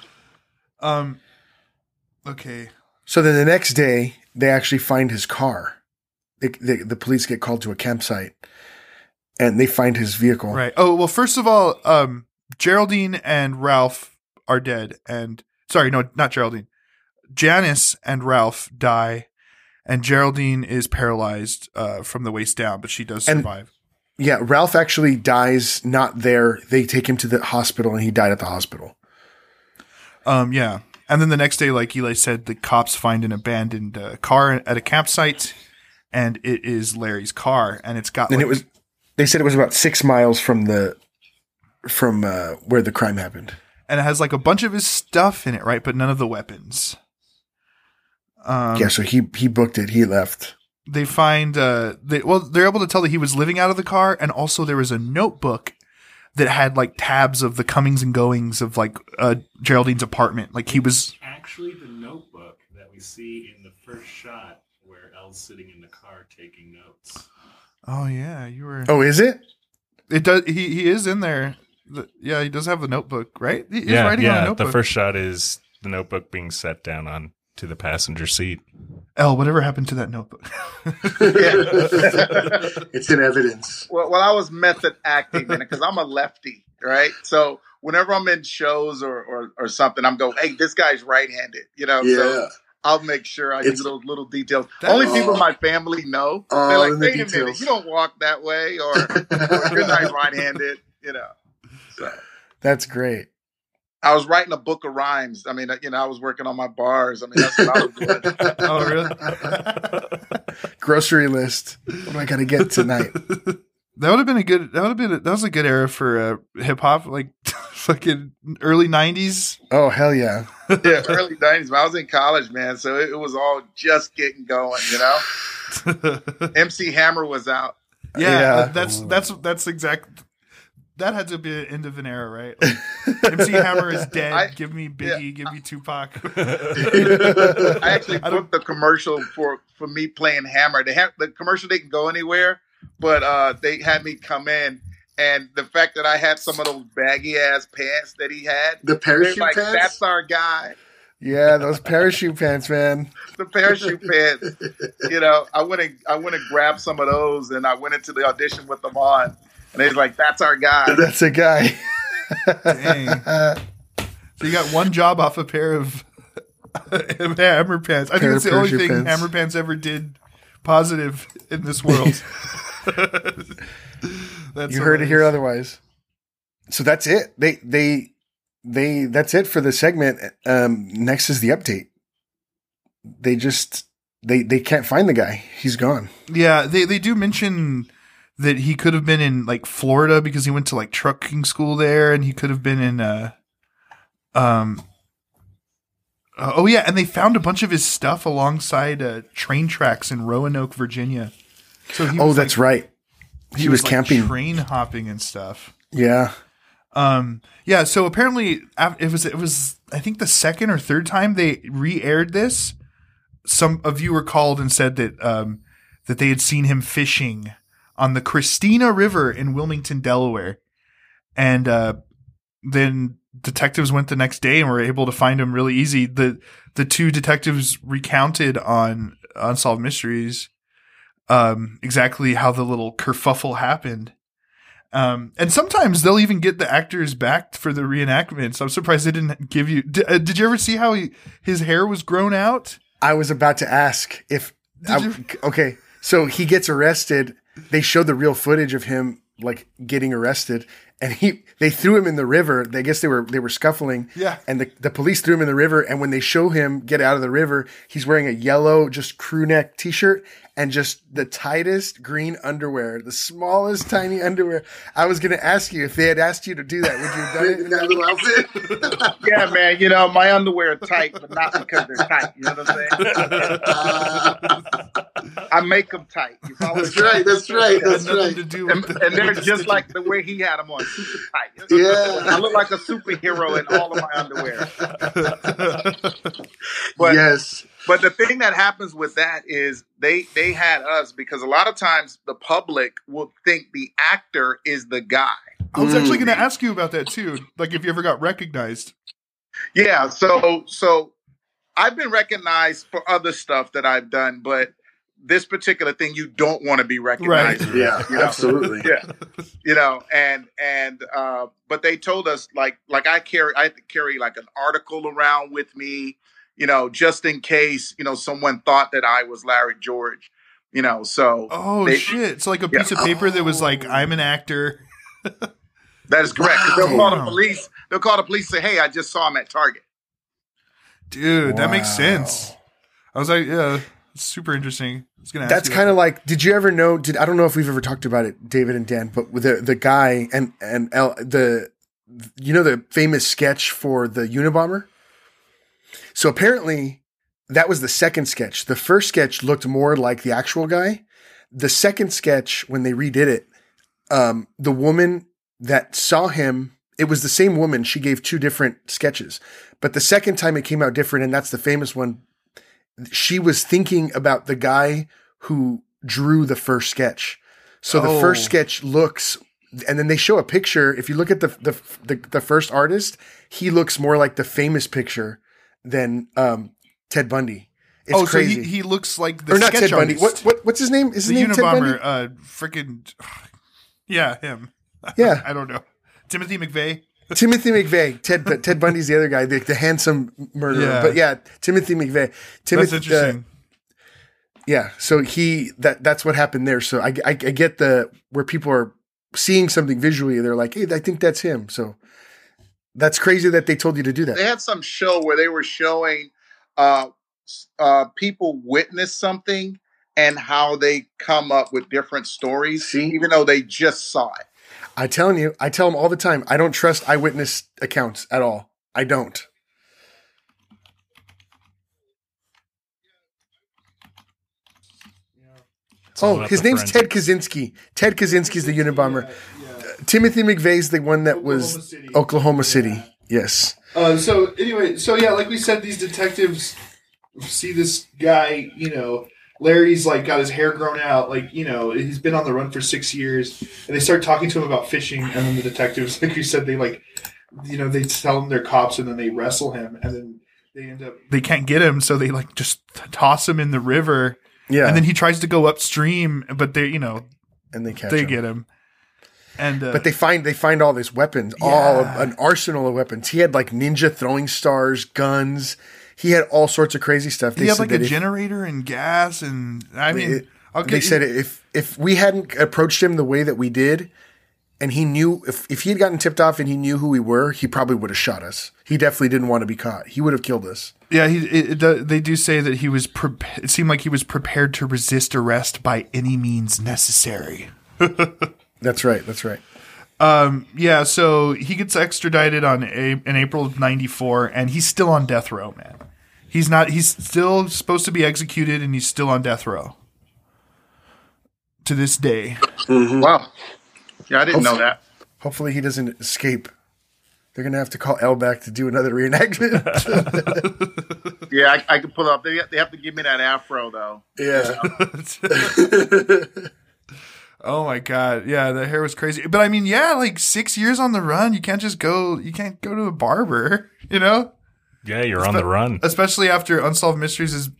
Okay. So then the next day they actually find his car. The police get called to a campsite and they find his vehicle. Right. Oh, well, first of all, Geraldine and Ralph are dead, and sorry, no, not Geraldine. Janice and Ralph die, and Geraldine is paralyzed from the waist down, but she does survive. Yeah, Ralph actually dies not there. They take him to the hospital, and he died at the hospital. Yeah. And then the next day, like Eli said, the cops find an abandoned car at a campsite, and it is Larry's car, and it's got. And they said it was about 6 miles from where the crime happened, and it has like a bunch of his stuff in it, right? But none of the weapons. Yeah, so he booked it. He left. They find they're able to tell that he was living out of the car, and also there was a notebook that had like tabs of the comings and goings of like Geraldine's apartment. Like he was actually the notebook that we see in the first shot where Elle's sitting in the car taking notes. Oh yeah, you were. Oh, is it? It does. He is in there. Yeah, he does have the notebook, right? He is writing on a notebook. The first shot is the notebook being set down on to the passenger seat. Elle, whatever happened to that notebook? It's in evidence. Well, I was method acting, man, because I'm a lefty, right? So whenever I'm in shows or something, I'm going, hey, this guy's right-handed, you know? Yeah. So I'll make sure I do those little details. Only people in my family know. They're like, wait a minute, you don't walk that way, or you're not right-handed, you know? So that's great. I was writing a book of rhymes. I mean, you know, I was working on my bars. I mean, that's what I was doing. Oh, really? Grocery list. What do I got to get tonight? That would have been a good. That was a good era for hip hop, like fucking early '90s. Oh hell yeah! Yeah, early '90s. I was in college, man, so it was all just getting going. You know, MC Hammer was out. Yeah. That's exact. That had to be the end of an era, right? Like, MC Hammer is dead. Give me Biggie. Give me Tupac. I actually booked the commercial for me playing Hammer. The commercial didn't go anywhere, but they had me come in, and the fact that I had some of those baggy ass pants that he had, the parachute pants. That's our guy. Yeah, those parachute pants, man. The parachute pants. You know, I went and grabbed some of those, and I went into the audition with them on. And he's like, that's our guy. That's a guy. Dang. So you got one job off a pair of Hammer Pants. I think that's the only thing pants. Hammer Pants ever did positive in this world. You heard it here otherwise. So that's it. They that's it for the segment. Next is the update. They can't find the guy. He's gone. Yeah, they do mention that he could have been in like Florida because he went to like trucking school there, and he could have been in oh yeah, and they found a bunch of his stuff alongside train tracks in Roanoke, Virginia. So that's right. He was camping, like, train hopping and stuff. Yeah. Yeah, so apparently it was I think the second or third time they re-aired this, a viewer called and said that that they had seen him fishing on the Christina River in Wilmington, Delaware. And then detectives went the next day and were able to find him really easy. The two detectives recounted on Unsolved Mysteries exactly how the little kerfuffle happened. And sometimes they'll even get the actors back for the reenactments. I'm surprised they didn't give you... Did you ever see how his hair was grown out? I was about to ask if... Okay, so he gets arrested... They showed the real footage of him like getting arrested, and they threw him in the river. I guess they were scuffling. Yeah. And the police threw him in the river. And when they show him get out of the river, he's wearing a yellow, just crew neck t-shirt and just the tightest green underwear, the smallest tiny underwear. I was going to ask you if they had asked you to do that. Would you have done it in that little outfit? Yeah, man. You know, my underwear are tight, but not because they're tight. You know what I'm saying? I make them tight. You follow That's right. That's right. That's right. To do and they're just like the way he had them on, super tight. Yeah. I look like a superhero in all of my underwear. But, yes. But the thing that happens with that is they had us because a lot of times the public will think the actor is the guy. I was actually going to ask you about that too. Like if you ever got recognized. Yeah. So I've been recognized for other stuff that I've done, but this particular thing, you don't want to be recognized. Right. Yeah, you know? Absolutely. Yeah. You know, but they told us like I have to carry like an article around with me, you know, just in case, you know, someone thought that I was Larry George. So shit! It's like a piece of paper that was like, "I'm an actor." That is correct. Wow. They'll call the police. They'll call the police and say, "Hey, I just saw him at Target." Dude, that makes sense. I was like, yeah, it's super interesting. I was gonna ask That's kind of like, did you ever know? I don't know if we've ever talked about it, David and Dan, but with the guy and the famous sketch for the Unabomber. So apparently, that was the second sketch. The first sketch looked more like the actual guy. The second sketch, when they redid it, the woman that saw him, it was the same woman. She gave two different sketches, but the second time it came out different, and that's the famous one. She was thinking about the guy who drew the first sketch. So the first sketch looks, and then they show a picture. If you look at the first artist, he looks more like the famous picture than Ted Bundy. It's crazy. So he looks like the or not sketch Ted Bundy. artist. What's his name? Is his name Unabomber, Ted Bundy? Freaking yeah, him. Yeah, I don't know. Timothy McVeigh. Timothy McVeigh. Ted Bundy's the other guy, the handsome murderer. Yeah. But yeah, Timothy McVeigh. That's interesting. Yeah, so that's what happened there. So I get where people are seeing something visually, they're like, hey, I think that's him. So that's crazy that they told you to do that. They had some show where they were showing people witness something and how they come up with different stories, even though they just saw it. I tell them all the time, I don't trust eyewitness accounts at all. I don't. His name's Ted Kaczynski. Ted Kaczynski's the Unabomber. Yeah. Timothy McVeigh's the one that was Oklahoma City. Yes. So anyway, like we said, these detectives see this guy, Larry's like got his hair grown out, like, he's been on the run for 6 years, and they start talking to him about fishing, and then the detectives, like you said, they they tell him they're cops, and then they wrestle him, and then they can't get him, so they like just toss him in the river. Yeah. And then he tries to go upstream, but they, and they get him. And but they find all these weapons, an arsenal of weapons. He had like ninja throwing stars, guns. He had all sorts of crazy stuff. He had like a generator and gas, and they said if we hadn't approached him the way that we did, and he knew if he had gotten tipped off and he knew who we were, he probably would have shot us. He definitely didn't want to be caught. He would have killed us. Yeah, they do say that he was. It seemed like he was prepared to resist arrest by any means necessary. That's right. That's right. Yeah, so he gets extradited in April of '94, and he's still on death row, man. He's not. He's still supposed to be executed, and he's still on death row to this day. Mm-hmm. Wow. Yeah, I didn't know that. Hopefully, he doesn't escape. They're gonna have to call Elle back to do another reenactment. Yeah, I can pull up. They have to give me that afro though. Yeah. Oh my God. Yeah, the hair was crazy. But I mean, yeah, like 6 years on the run, you can't go to a barber, Yeah, you're on the run. Especially after Unsolved Mysteries is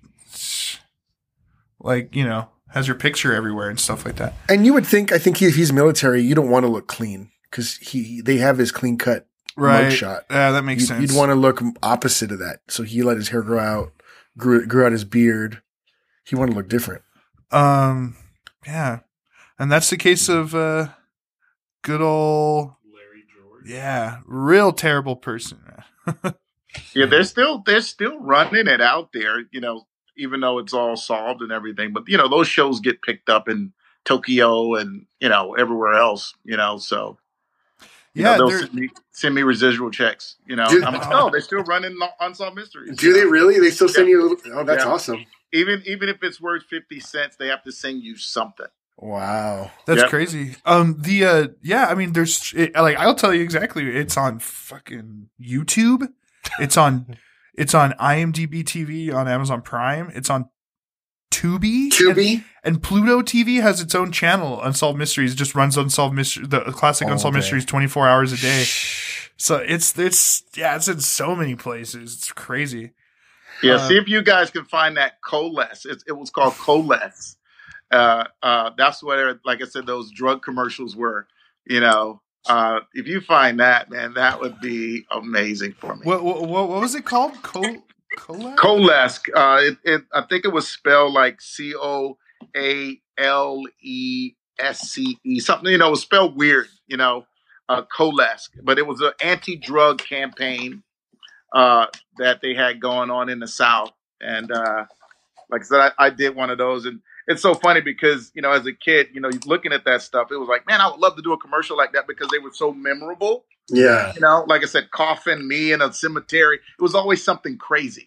like, has your picture everywhere and stuff like that. And you would think, I think if he's military, you don't want to look clean because they have his clean cut mugshot. Yeah, that makes sense. You'd want to look opposite of that. So he let his hair grow out, grew out his beard. He wanted to look different. Yeah. And that's the case of good old Larry George. Yeah, real terrible person. Yeah, they're still running it out there, even though it's all solved and everything. But those shows get picked up in Tokyo and everywhere else. So they'll send me residual checks. I'm like, they're still running Unsolved Mysteries. Do they really? They still send you a little? Oh, that's awesome. Even if it's worth 50 cents, they have to send you something. Wow, that's crazy. I mean, I'll tell you exactly. It's on fucking YouTube. It's on IMDb TV on Amazon Prime. It's on Tubi, and Pluto TV has its own channel. Unsolved Mysteries just runs Unsolved Mysteries, the classic Unsolved Mysteries, 24 hours a day. So it's in so many places. It's crazy. Yeah, see if you guys can find that Coalesce. It was called Coalesce. That's where, like I said, those drug commercials were. If you find that, man, that would be amazing for me. What was it called? Coalesce. I think it was spelled like COALESCE. Alesce, something, it was spelled weird, Coalesce, but it was an anti-drug campaign that they had going on in the South. And like I said, I did one of those. And it's so funny because, as a kid, looking at that stuff, it was like, man, I would love to do a commercial like that because they were so memorable. Yeah. Like I said, Coffin, me in a cemetery. It was always something crazy,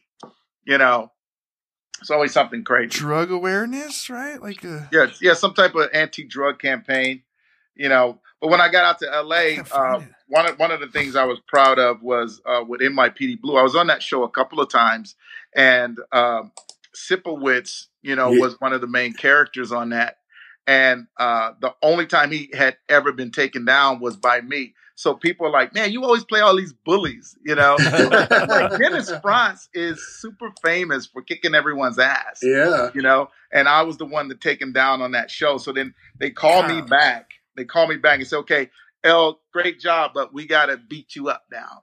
It's always something crazy. Drug awareness, right? Yeah, some type of anti-drug campaign, But when I got out to LA, one of the things I was proud of was with NYPD Blue. I was on that show a couple of times, and Sipowicz, was one of the main characters on that. And the only time he had ever been taken down was by me. So people are like, man, you always play all these bullies, Like Dennis Franz is super famous for kicking everyone's ass. Yeah. And I was the one to take him down on that show. So then they called me back. They called me back and said, okay, El, great job, but we got to beat you up now.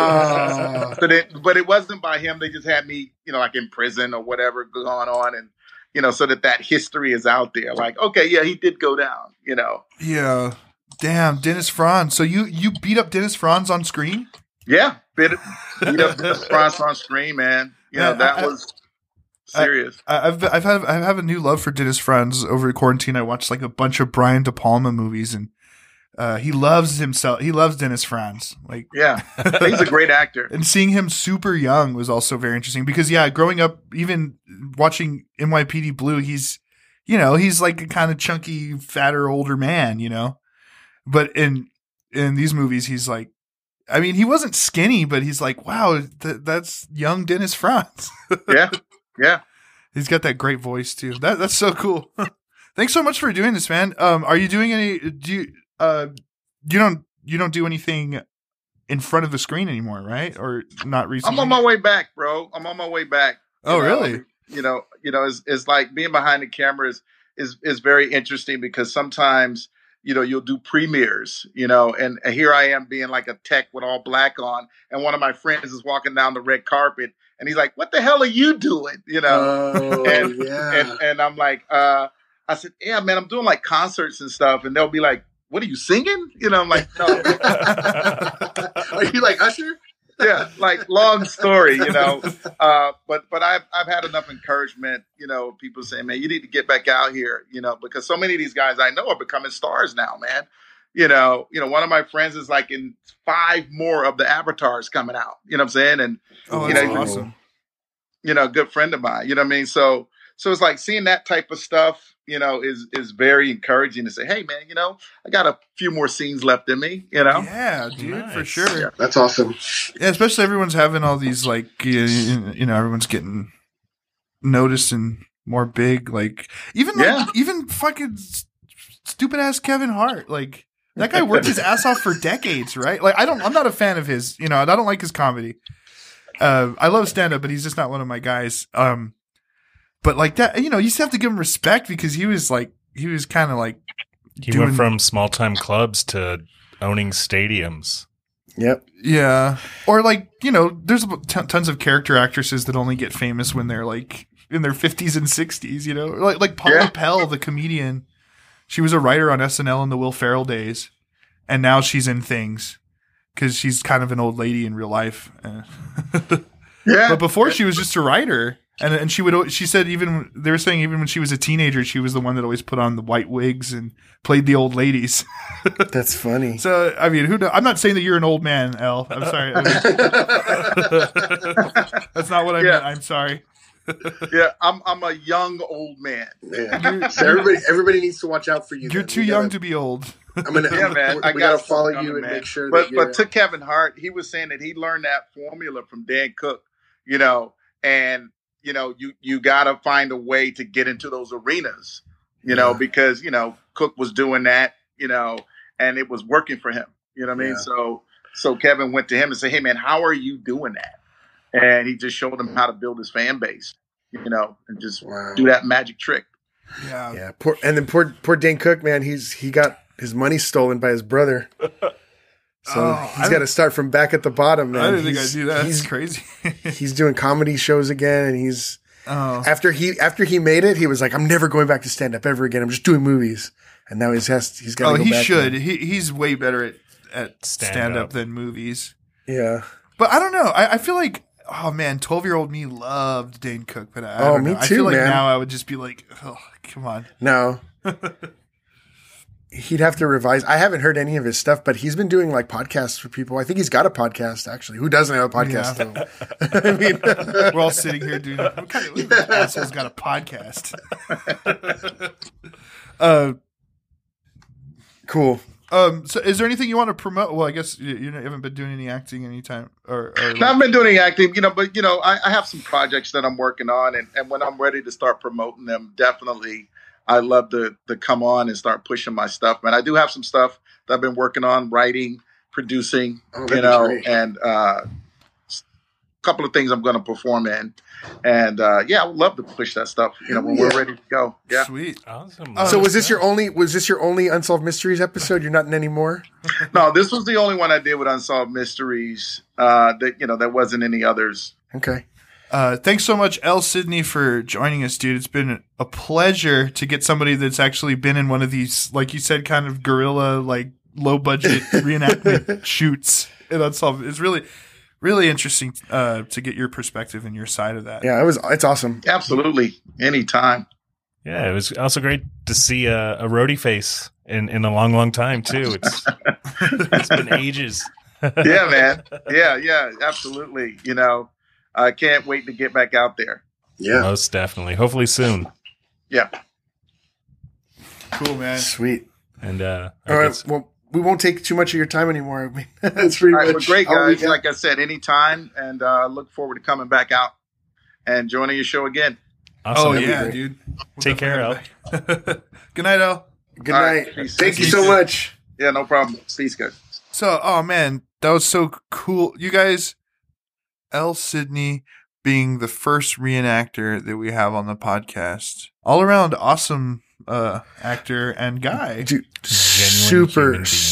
But it wasn't by him. They just had me, like in prison or whatever going on. And, so that history is out there. Like, okay, yeah, he did go down, Yeah. Damn, Dennis Franz. So you beat up Dennis Franz on screen? Yeah, beat up Dennis Franz on screen, man. That was serious. I have a new love for Dennis Franz. Over quarantine, I watched like a bunch of Brian De Palma movies, and he loves himself. He loves Dennis Franz. Yeah, he's a great actor. And seeing him super young was also very interesting because, growing up, even watching NYPD Blue, he's like a kind of chunky, fatter, older man, But in these movies, he's like, I mean, he wasn't skinny, but he's like, wow, that's young Dennis Franz. Yeah. He's got that great voice too. That's so cool. Thanks so much for doing this, man. Are you doing any? You don't do anything in front of the screen anymore, right? Or not recently? I'm on my way back, bro. I'm on my way back. Oh, really? It's like being behind the camera is very interesting because sometimes, you'll do premieres, and here I am being like a tech with all black on. And one of my friends is walking down the red carpet and he's like, what the hell are you doing? And I'm like, I said, yeah, man, I'm doing like concerts and stuff. And they'll be like, what are you singing? I'm like, no. Are you like Usher? Yeah, like long story, but I've had enough encouragement, people saying, man, you need to get back out here, because so many of these guys I know are becoming stars now, man. One of my friends is like in 5 more of the avatars coming out, you know what I'm saying? And that's awesome. A good friend of mine, you know what I mean? So it's like seeing that type of stuff, is very encouraging to say, hey, man, I got a few more scenes left in me, Yeah, dude, nice. For sure. Yeah, that's awesome. Yeah, especially everyone's having all these, like, everyone's getting noticed and more big. Like, even fucking stupid ass Kevin Hart. Like, that guy worked his ass off for decades, right? Like, I'm not a fan of his, I don't like his comedy. I love stand-up, but he's just not one of my guys. But like that, you just have to give him respect because he was kind of like he went from small time clubs to owning stadiums. Yep. Yeah. Or like, there's tons of character actresses that only get famous when they're like in their 50s and 60s, like Paula Pell, the comedian. She was a writer on SNL in the Will Ferrell days, and now she's in things because she's kind of an old lady in real life. Yeah. But before she was just a writer. And she said even they were saying even when she was a teenager, she was the one that always put on the white wigs and played the old ladies. That's funny. So I mean, I'm not saying that you're an old man, El. I'm sorry. That's not what I meant. I'm sorry. Yeah, I'm a young old man. Yeah. So everybody needs to watch out for you. You're too young to be old. Man. I gotta follow you and make sure. But to Kevin Hart, he was saying that he learned that formula from Dan Cook. And you got to find a way to get into those arenas, because, Cook was doing that, and it was working for him. You know what I mean? So Kevin went to him and said, hey, man, how are you doing that? And he just showed him how to build his fan base, and just do that magic trick. Yeah. Yeah. Poor Dan Cook, man, he got his money stolen by his brother. So he's got to start from back at the bottom, man. I didn't think I'd do that. He's crazy. He's doing comedy shows again, and he's After he made it, he was like, I'm never going back to stand up ever again. I'm just doing movies. And now he's got to go back. Oh, he should. He's way better at stand up than movies. Yeah. But I don't know. I feel like, oh man, 12-year-old me loved Dane Cook, but I don't know. Me too, I feel like man. now I would just be like, oh, come on. No. He'd have to revise. I haven't heard any of his stuff, but he's been doing like podcasts for people. I think he's got a podcast actually. Who doesn't have a podcast? Yeah. I mean, we're all sitting here doing. What kind of asshole's got a podcast? Cool. So is there anything you want to promote? Well, I guess you haven't been doing any acting anytime, or no, I've been doing any acting, but I have some projects that I'm working on, and when I'm ready to start promoting them, definitely. I love to come on and start pushing my stuff, man. I do have some stuff that I've been working on, writing, producing, and a couple of things I'm going to perform in. And I would love to push that stuff, when we're ready to go. Yeah. Sweet. Awesome. So was this your only Unsolved Mysteries episode? You're not in any more? No, this was the only one I did with Unsolved Mysteries. There wasn't any others. Okay. Thanks so much, Elle Sidney, for joining us, dude. It's been a pleasure to get somebody that's actually been in one of these, like you said, kind of guerrilla, like low budget reenactment shoots in Unsolved. It's really, really interesting to get your perspective and your side of that. Yeah, it's awesome. Absolutely. Anytime. Yeah, it was also great to see a roadie face in a long, long time, too. It's been ages. Yeah, man. Yeah, absolutely. I can't wait to get back out there. Yeah. Most definitely. Hopefully soon. Yeah. Cool, man. Sweet. And all right. Well, we won't take too much of your time anymore. I mean, that's pretty much. Well, great, guys. Like I said, anytime. And look forward to coming back out and joining your show again. Awesome. Oh, yeah, dude. Take care, El. Good night, El. Good night. Right. Thank you so much. Yeah, no problem. Peace, guys. So, oh, man, that was so cool. You guys, Elle Sidney being the first reenactor that we have on the podcast. All around awesome actor and guy. Dude, super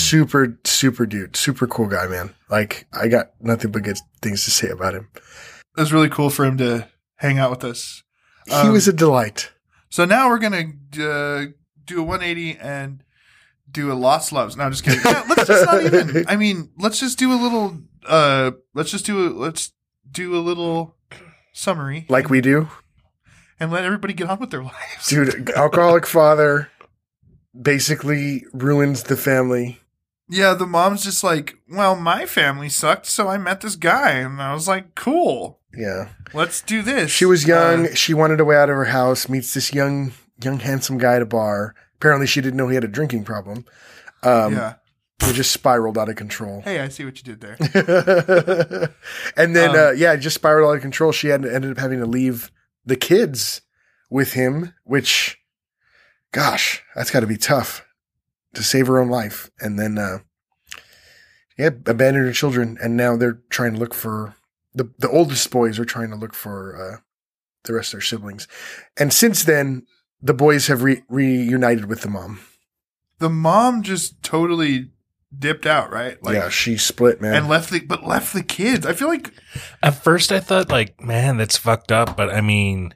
dude. Super cool guy, man. Like, I got nothing but good things to say about him. It was really cool for him to hang out with us. He was a delight. So now we're going to do a 180 and do a Lost Loves. No, I'm just kidding. Yeah, let's just not even. I mean, let's just do a little. Let's do a little summary, like we do, and let everybody get on with their lives. Dude, alcoholic father basically ruins the family. Yeah, the mom's just like, well, my family sucked, so I met this guy, and I was like, cool. Yeah, let's do this. She was young. She wanted a way out of her house. Meets this young, handsome guy at a bar. Apparently, she didn't know he had a drinking problem. Yeah. It just spiraled out of control. Hey, I see what you did there. And then, it just spiraled out of control. She ended up having to leave the kids with him, which, gosh, that's got to be tough to save her own life. And then, abandoned her children. And now they're trying to look for the oldest boys are trying to look for the rest of their siblings. And since then, the boys have reunited with the mom. The mom just totally dipped out, right? Like, yeah, she split, man. And left the kids. I feel like at first I thought, like, man, that's fucked up. But I mean,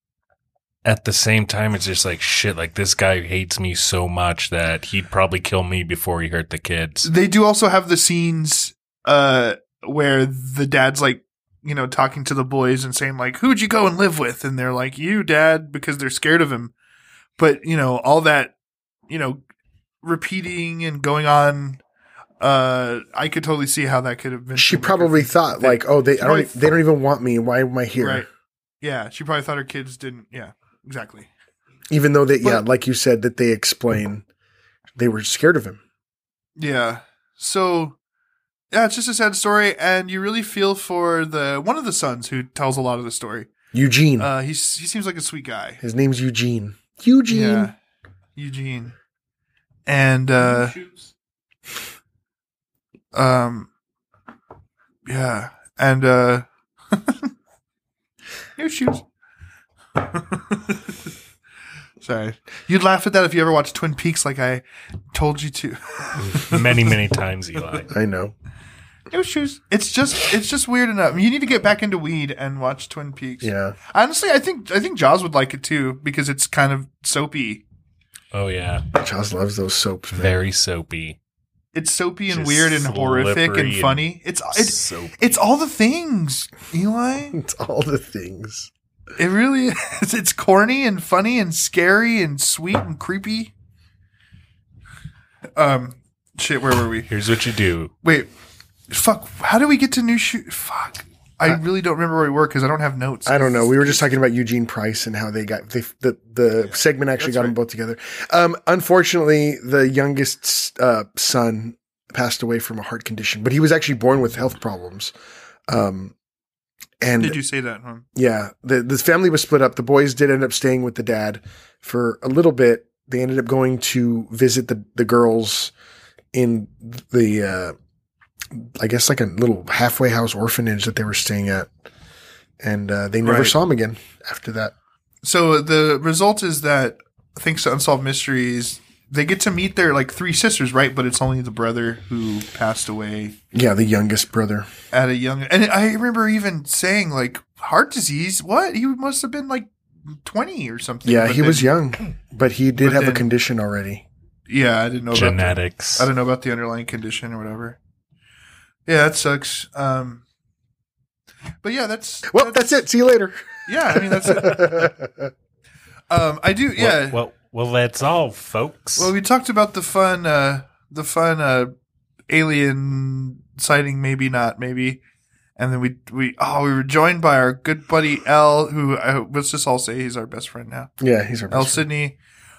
at the same time, it's just like, shit, like, this guy hates me so much that he'd probably kill me before he hurt the kids. They do also have the scenes where the dad's like, talking to the boys and saying like, who'd you go and live with? And they're like, you, Dad, because they're scared of him. But, all that, repeating and going on, I could totally see how that could have been. She probably thought like, oh, they don't even want me. Why am I here? Right. Yeah. She probably thought her kids didn't. Yeah, exactly. Even though like you said, that they explain they were scared of him. Yeah. So, yeah, it's just a sad story, and you really feel for one of the sons who tells a lot of the story. Eugene. He seems like a sweet guy. His name's Eugene. Eugene. Yeah. Eugene. And yeah. And new shoes. Sorry. You'd laugh at that if you ever watched Twin Peaks like I told you to. Many, many times, Eli. I know. It's just weird enough. You need to get back into weed and watch Twin Peaks. Yeah. Honestly, I think Jaws would like it too because it's kind of soapy. Oh yeah, Jaws loves those soaps. Man. Very soapy. It's soapy and Just weird and horrific and funny. It's all the things, Eli. It's all the things. It really is. It's corny and funny and scary and sweet and creepy. Shit, where were we? Here's what you do. Wait, fuck. How did we get to new shoot? Fuck. I really don't remember where we were because I don't have notes. I don't know. We were just talking about Eugene Price and how the segment actually got them both together. Unfortunately, the youngest son passed away from a heart condition, but he was actually born with health problems. And did you say that? Huh? Yeah, the family was split up. The boys did end up staying with the dad for a little bit. They ended up going to visit the girls in the I guess like a little halfway house orphanage that they were staying at, and they never saw him again after that. So the result is that thanks to Unsolved Mysteries, they get to meet their like three sisters, right? But it's only the brother who passed away. Yeah, the youngest brother at a young. And I remember even saying like heart disease. What? He must have been like 20 or something. Yeah, he was young, but he did have a condition already. Yeah, I didn't know genetics. I didn't know about the underlying condition or whatever. Yeah, that sucks. But yeah, that's it. See you later. Yeah, I mean that's it. I do. Yeah. Well, that's all, folks. Well, we talked about the fun alien sighting, maybe not, maybe, and then we were joined by our good buddy L, who let's just all say he's our best friend now. Yeah, he's our best L. friend. Sydney.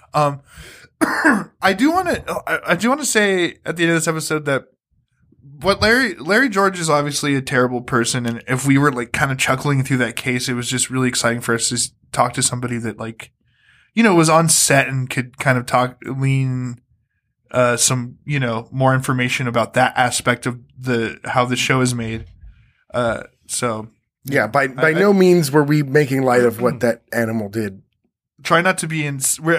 I do want to say at the end of this episode that what Larry George is obviously a terrible person, and if we were like kind of chuckling through that case, it was just really exciting for us to talk to somebody that like, you know, was on set and could kind of glean some, you know, more information about that aspect of how the show is made. So yeah, by no means were we making light of what that animal did. Try not to be we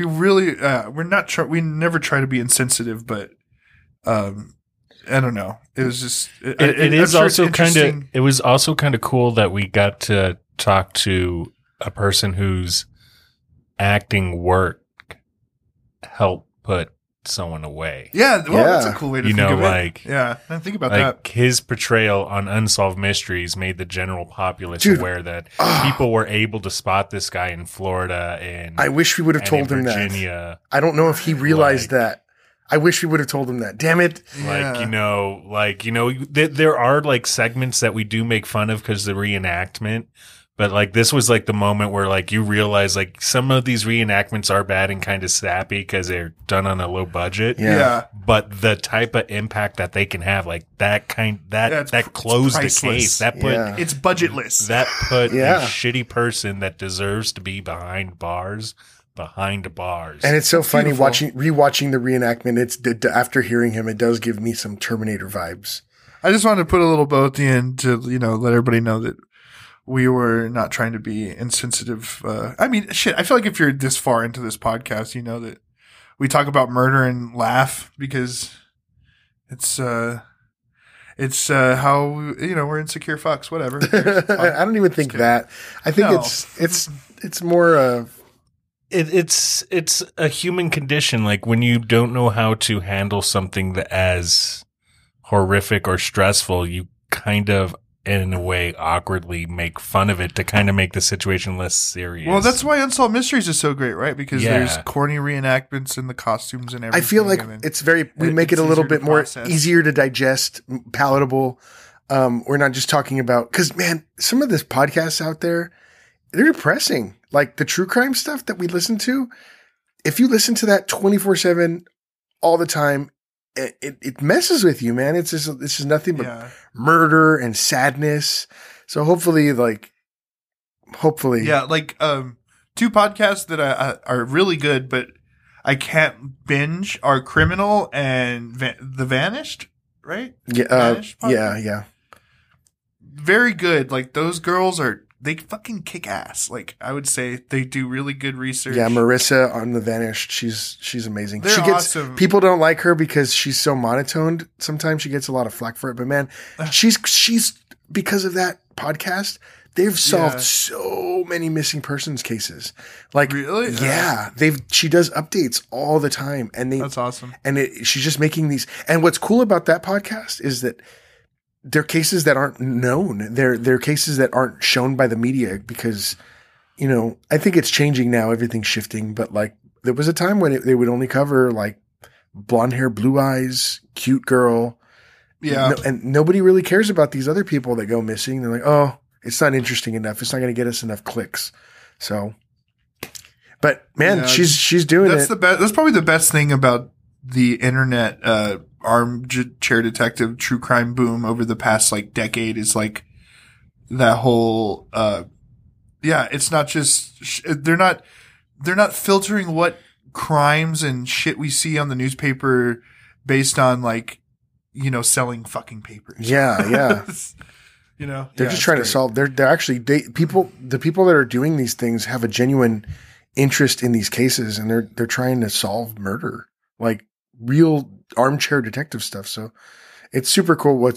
never try to be insensitive, but I don't know. It was just it was also kind of cool that we got to talk to a person whose acting work helped put someone away. Yeah, well, that's a cool way to think of it. Yeah, I think about like that. His portrayal on Unsolved Mysteries made the general populace aware that people were able to spot this guy in Florida and I wish we would have told him that. I don't know if he realized that. I wish we would have told him that. Damn it. There are like segments that we do make fun of because the reenactment. But like this was like the moment where like you realize like some of these reenactments are bad and kind of sappy because they're done on a low budget. Yeah. But the type of impact that they can have, like that closed the case. That put it's budgetless. That put a shitty person that deserves to be behind bars. And it's so funny rewatching the reenactment. After hearing him, it does give me some Terminator vibes. I just wanted to put a little bow at the end to, you know, let everybody know that we were not trying to be insensitive. I mean, shit, I feel like if you're this far into this podcast, you know that we talk about murder and laugh because it's how, you know, we're insecure fucks, whatever. I don't even think that. I think it's more of, It's a human condition. Like when you don't know how to handle something that as horrific or stressful, you kind of, in a way, awkwardly make fun of it to kind of make the situation less serious. Well, that's why Unsolved Mysteries is so great, right? Because there's corny reenactments and the costumes and everything. I feel like we make it a little bit more easier to digest, palatable. We're not just talking about, because man, some of this podcasts out there, they're depressing. Like the true crime stuff that we listen to, if you listen to that 24/7 all the time, it messes with you, man. It's just nothing but murder and sadness. So hopefully. Yeah. Like, two podcasts that are really good, but I can't binge are Criminal and The Vanished, right? Yeah. Yeah. Very good. Like those girls are they fucking kick ass. Like, I would say they do really good research. Yeah, Marissa on The Vanished, she's amazing. They're awesome. People don't like her because she's so monotoned. Sometimes she gets a lot of flack for it, but man, she's because of that podcast, they've solved so many missing persons cases. Like, really? Yeah, she does updates all the time, and that's awesome. And she's just making these. And what's cool about that podcast is that they're cases that aren't known. They're cases that aren't shown by the media because, you know, I think it's changing now. Everything's shifting, but like there was a time when they would only cover like blonde hair, blue eyes, cute girl. Yeah, and nobody really cares about these other people that go missing. They're like, oh, it's not interesting enough. It's not going to get us enough clicks. So, but man, she's doing it. That's probably the best thing about the internet armchair detective true crime boom over the past like decade is like that whole it's not just they're not filtering what crimes and shit we see on the newspaper based on like, you know, selling fucking papers. Yeah. You know, they're just trying to solve. They're actually the people that are doing these things have a genuine interest in these cases, and they're trying to solve murder, like real armchair detective stuff. So it's super cool.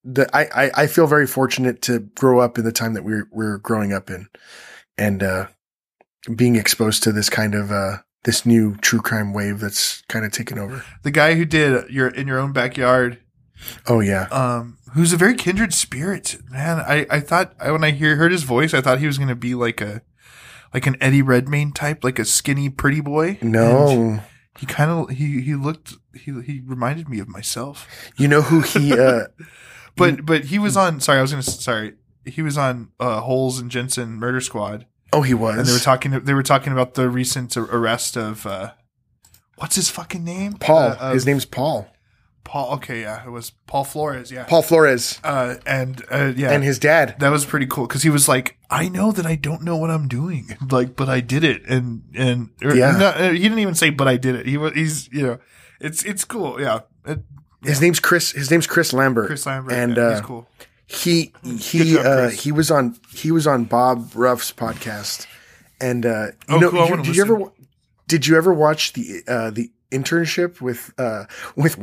I feel very fortunate to grow up in the time that we're growing up in, and being exposed to this kind of this new true crime wave that's kind of taken over. The guy who did In Your Own Backyard. Oh yeah. Who's a very kindred spirit, man. I thought when I heard his voice, I thought he was going to be like an Eddie Redmayne type, like a skinny pretty boy. No. And he kind of he reminded me of myself. You know who he but he was on he was on Holes and Jensen Murder Squad. Oh, he was. And they were talking about the recent arrest of what's his fucking name? Paul. His name's Paul. Paul, okay, yeah, it was Paul Flores, yeah. Paul Flores. And his dad. That was pretty cool because he was like, I know that I don't know what I'm doing, like, but I did it, and he didn't even say, but I did it. He's you know, it's cool, yeah. His name's Chris. His name's Chris Lambert. Chris Lambert, and he's cool. He was on Bob Ruff's podcast, and cool. Did you ever watch the Internship with with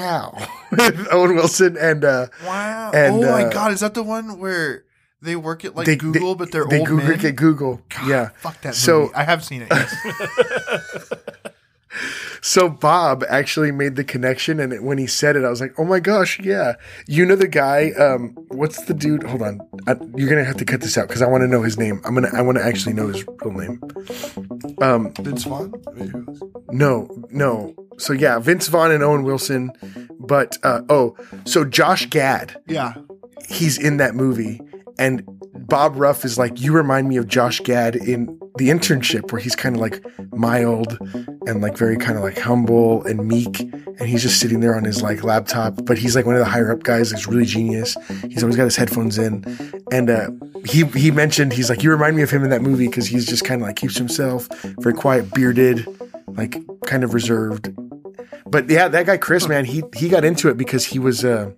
Owen Wilson and Wow. And, oh my God, is that the one where they work at like Google, but they're old men? They work at Google. God, yeah. Fuck that movie. I have seen it. Yes. So Bob actually made the connection, and when he said it, I was like, "Oh my gosh, yeah!" You know the guy? What's the dude? Hold on, you're gonna have to cut this out because I want to know his name. I want to actually know his real name. Vince Vaughn? No. So yeah, Vince Vaughn and Owen Wilson, but so Josh Gad. Yeah, he's in that movie, and Bob Ruff is like, you remind me of Josh Gad in The Internship, where he's kind of like mild and like very kind of like humble and meek, and he's just sitting there on his like laptop, but he's like one of the higher up guys. He's really genius. He's always got his headphones in, and he mentioned, he's like, you remind me of him in that movie because he's just kind of like keeps himself very quiet, bearded, like kind of reserved. But yeah, that guy Chris, man, he got into it because he was in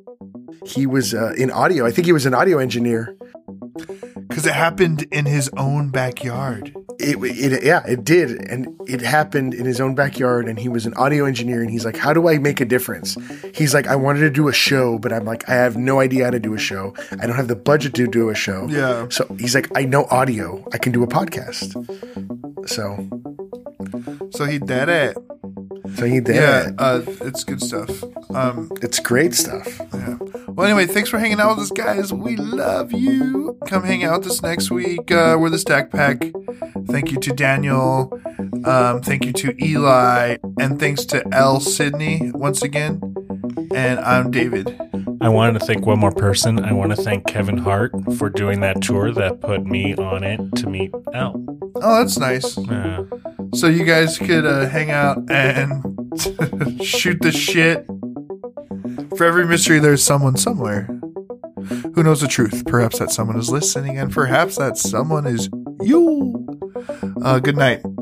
audio. I think he was an audio engineer. Because it happened in his own backyard. It did. And it happened in his own backyard, and he was an audio engineer, and he's like, how do I make a difference? He's like, I wanted to do a show, but I'm like, I have no idea how to do a show. I don't have the budget to do a show. Yeah. So he's like, I know audio. I can do a podcast. So he did it. Yeah, it's good stuff. It's great stuff. Yeah. Well, anyway, thanks for hanging out with us, guys. We love you. Come hang out with us next week. We're the Stack Pack. Thank you to Daniel. Thank you to Eli. And thanks to L. Sydney once again. And I'm David. I wanted to thank one more person. I want to thank Kevin Hart for doing that tour that put me on it to meet Al. Oh, that's nice. Yeah. So you guys could hang out and shoot the shit. For every mystery, there's someone somewhere. Who knows the truth? Perhaps that someone is listening, and perhaps that someone is you. Good night.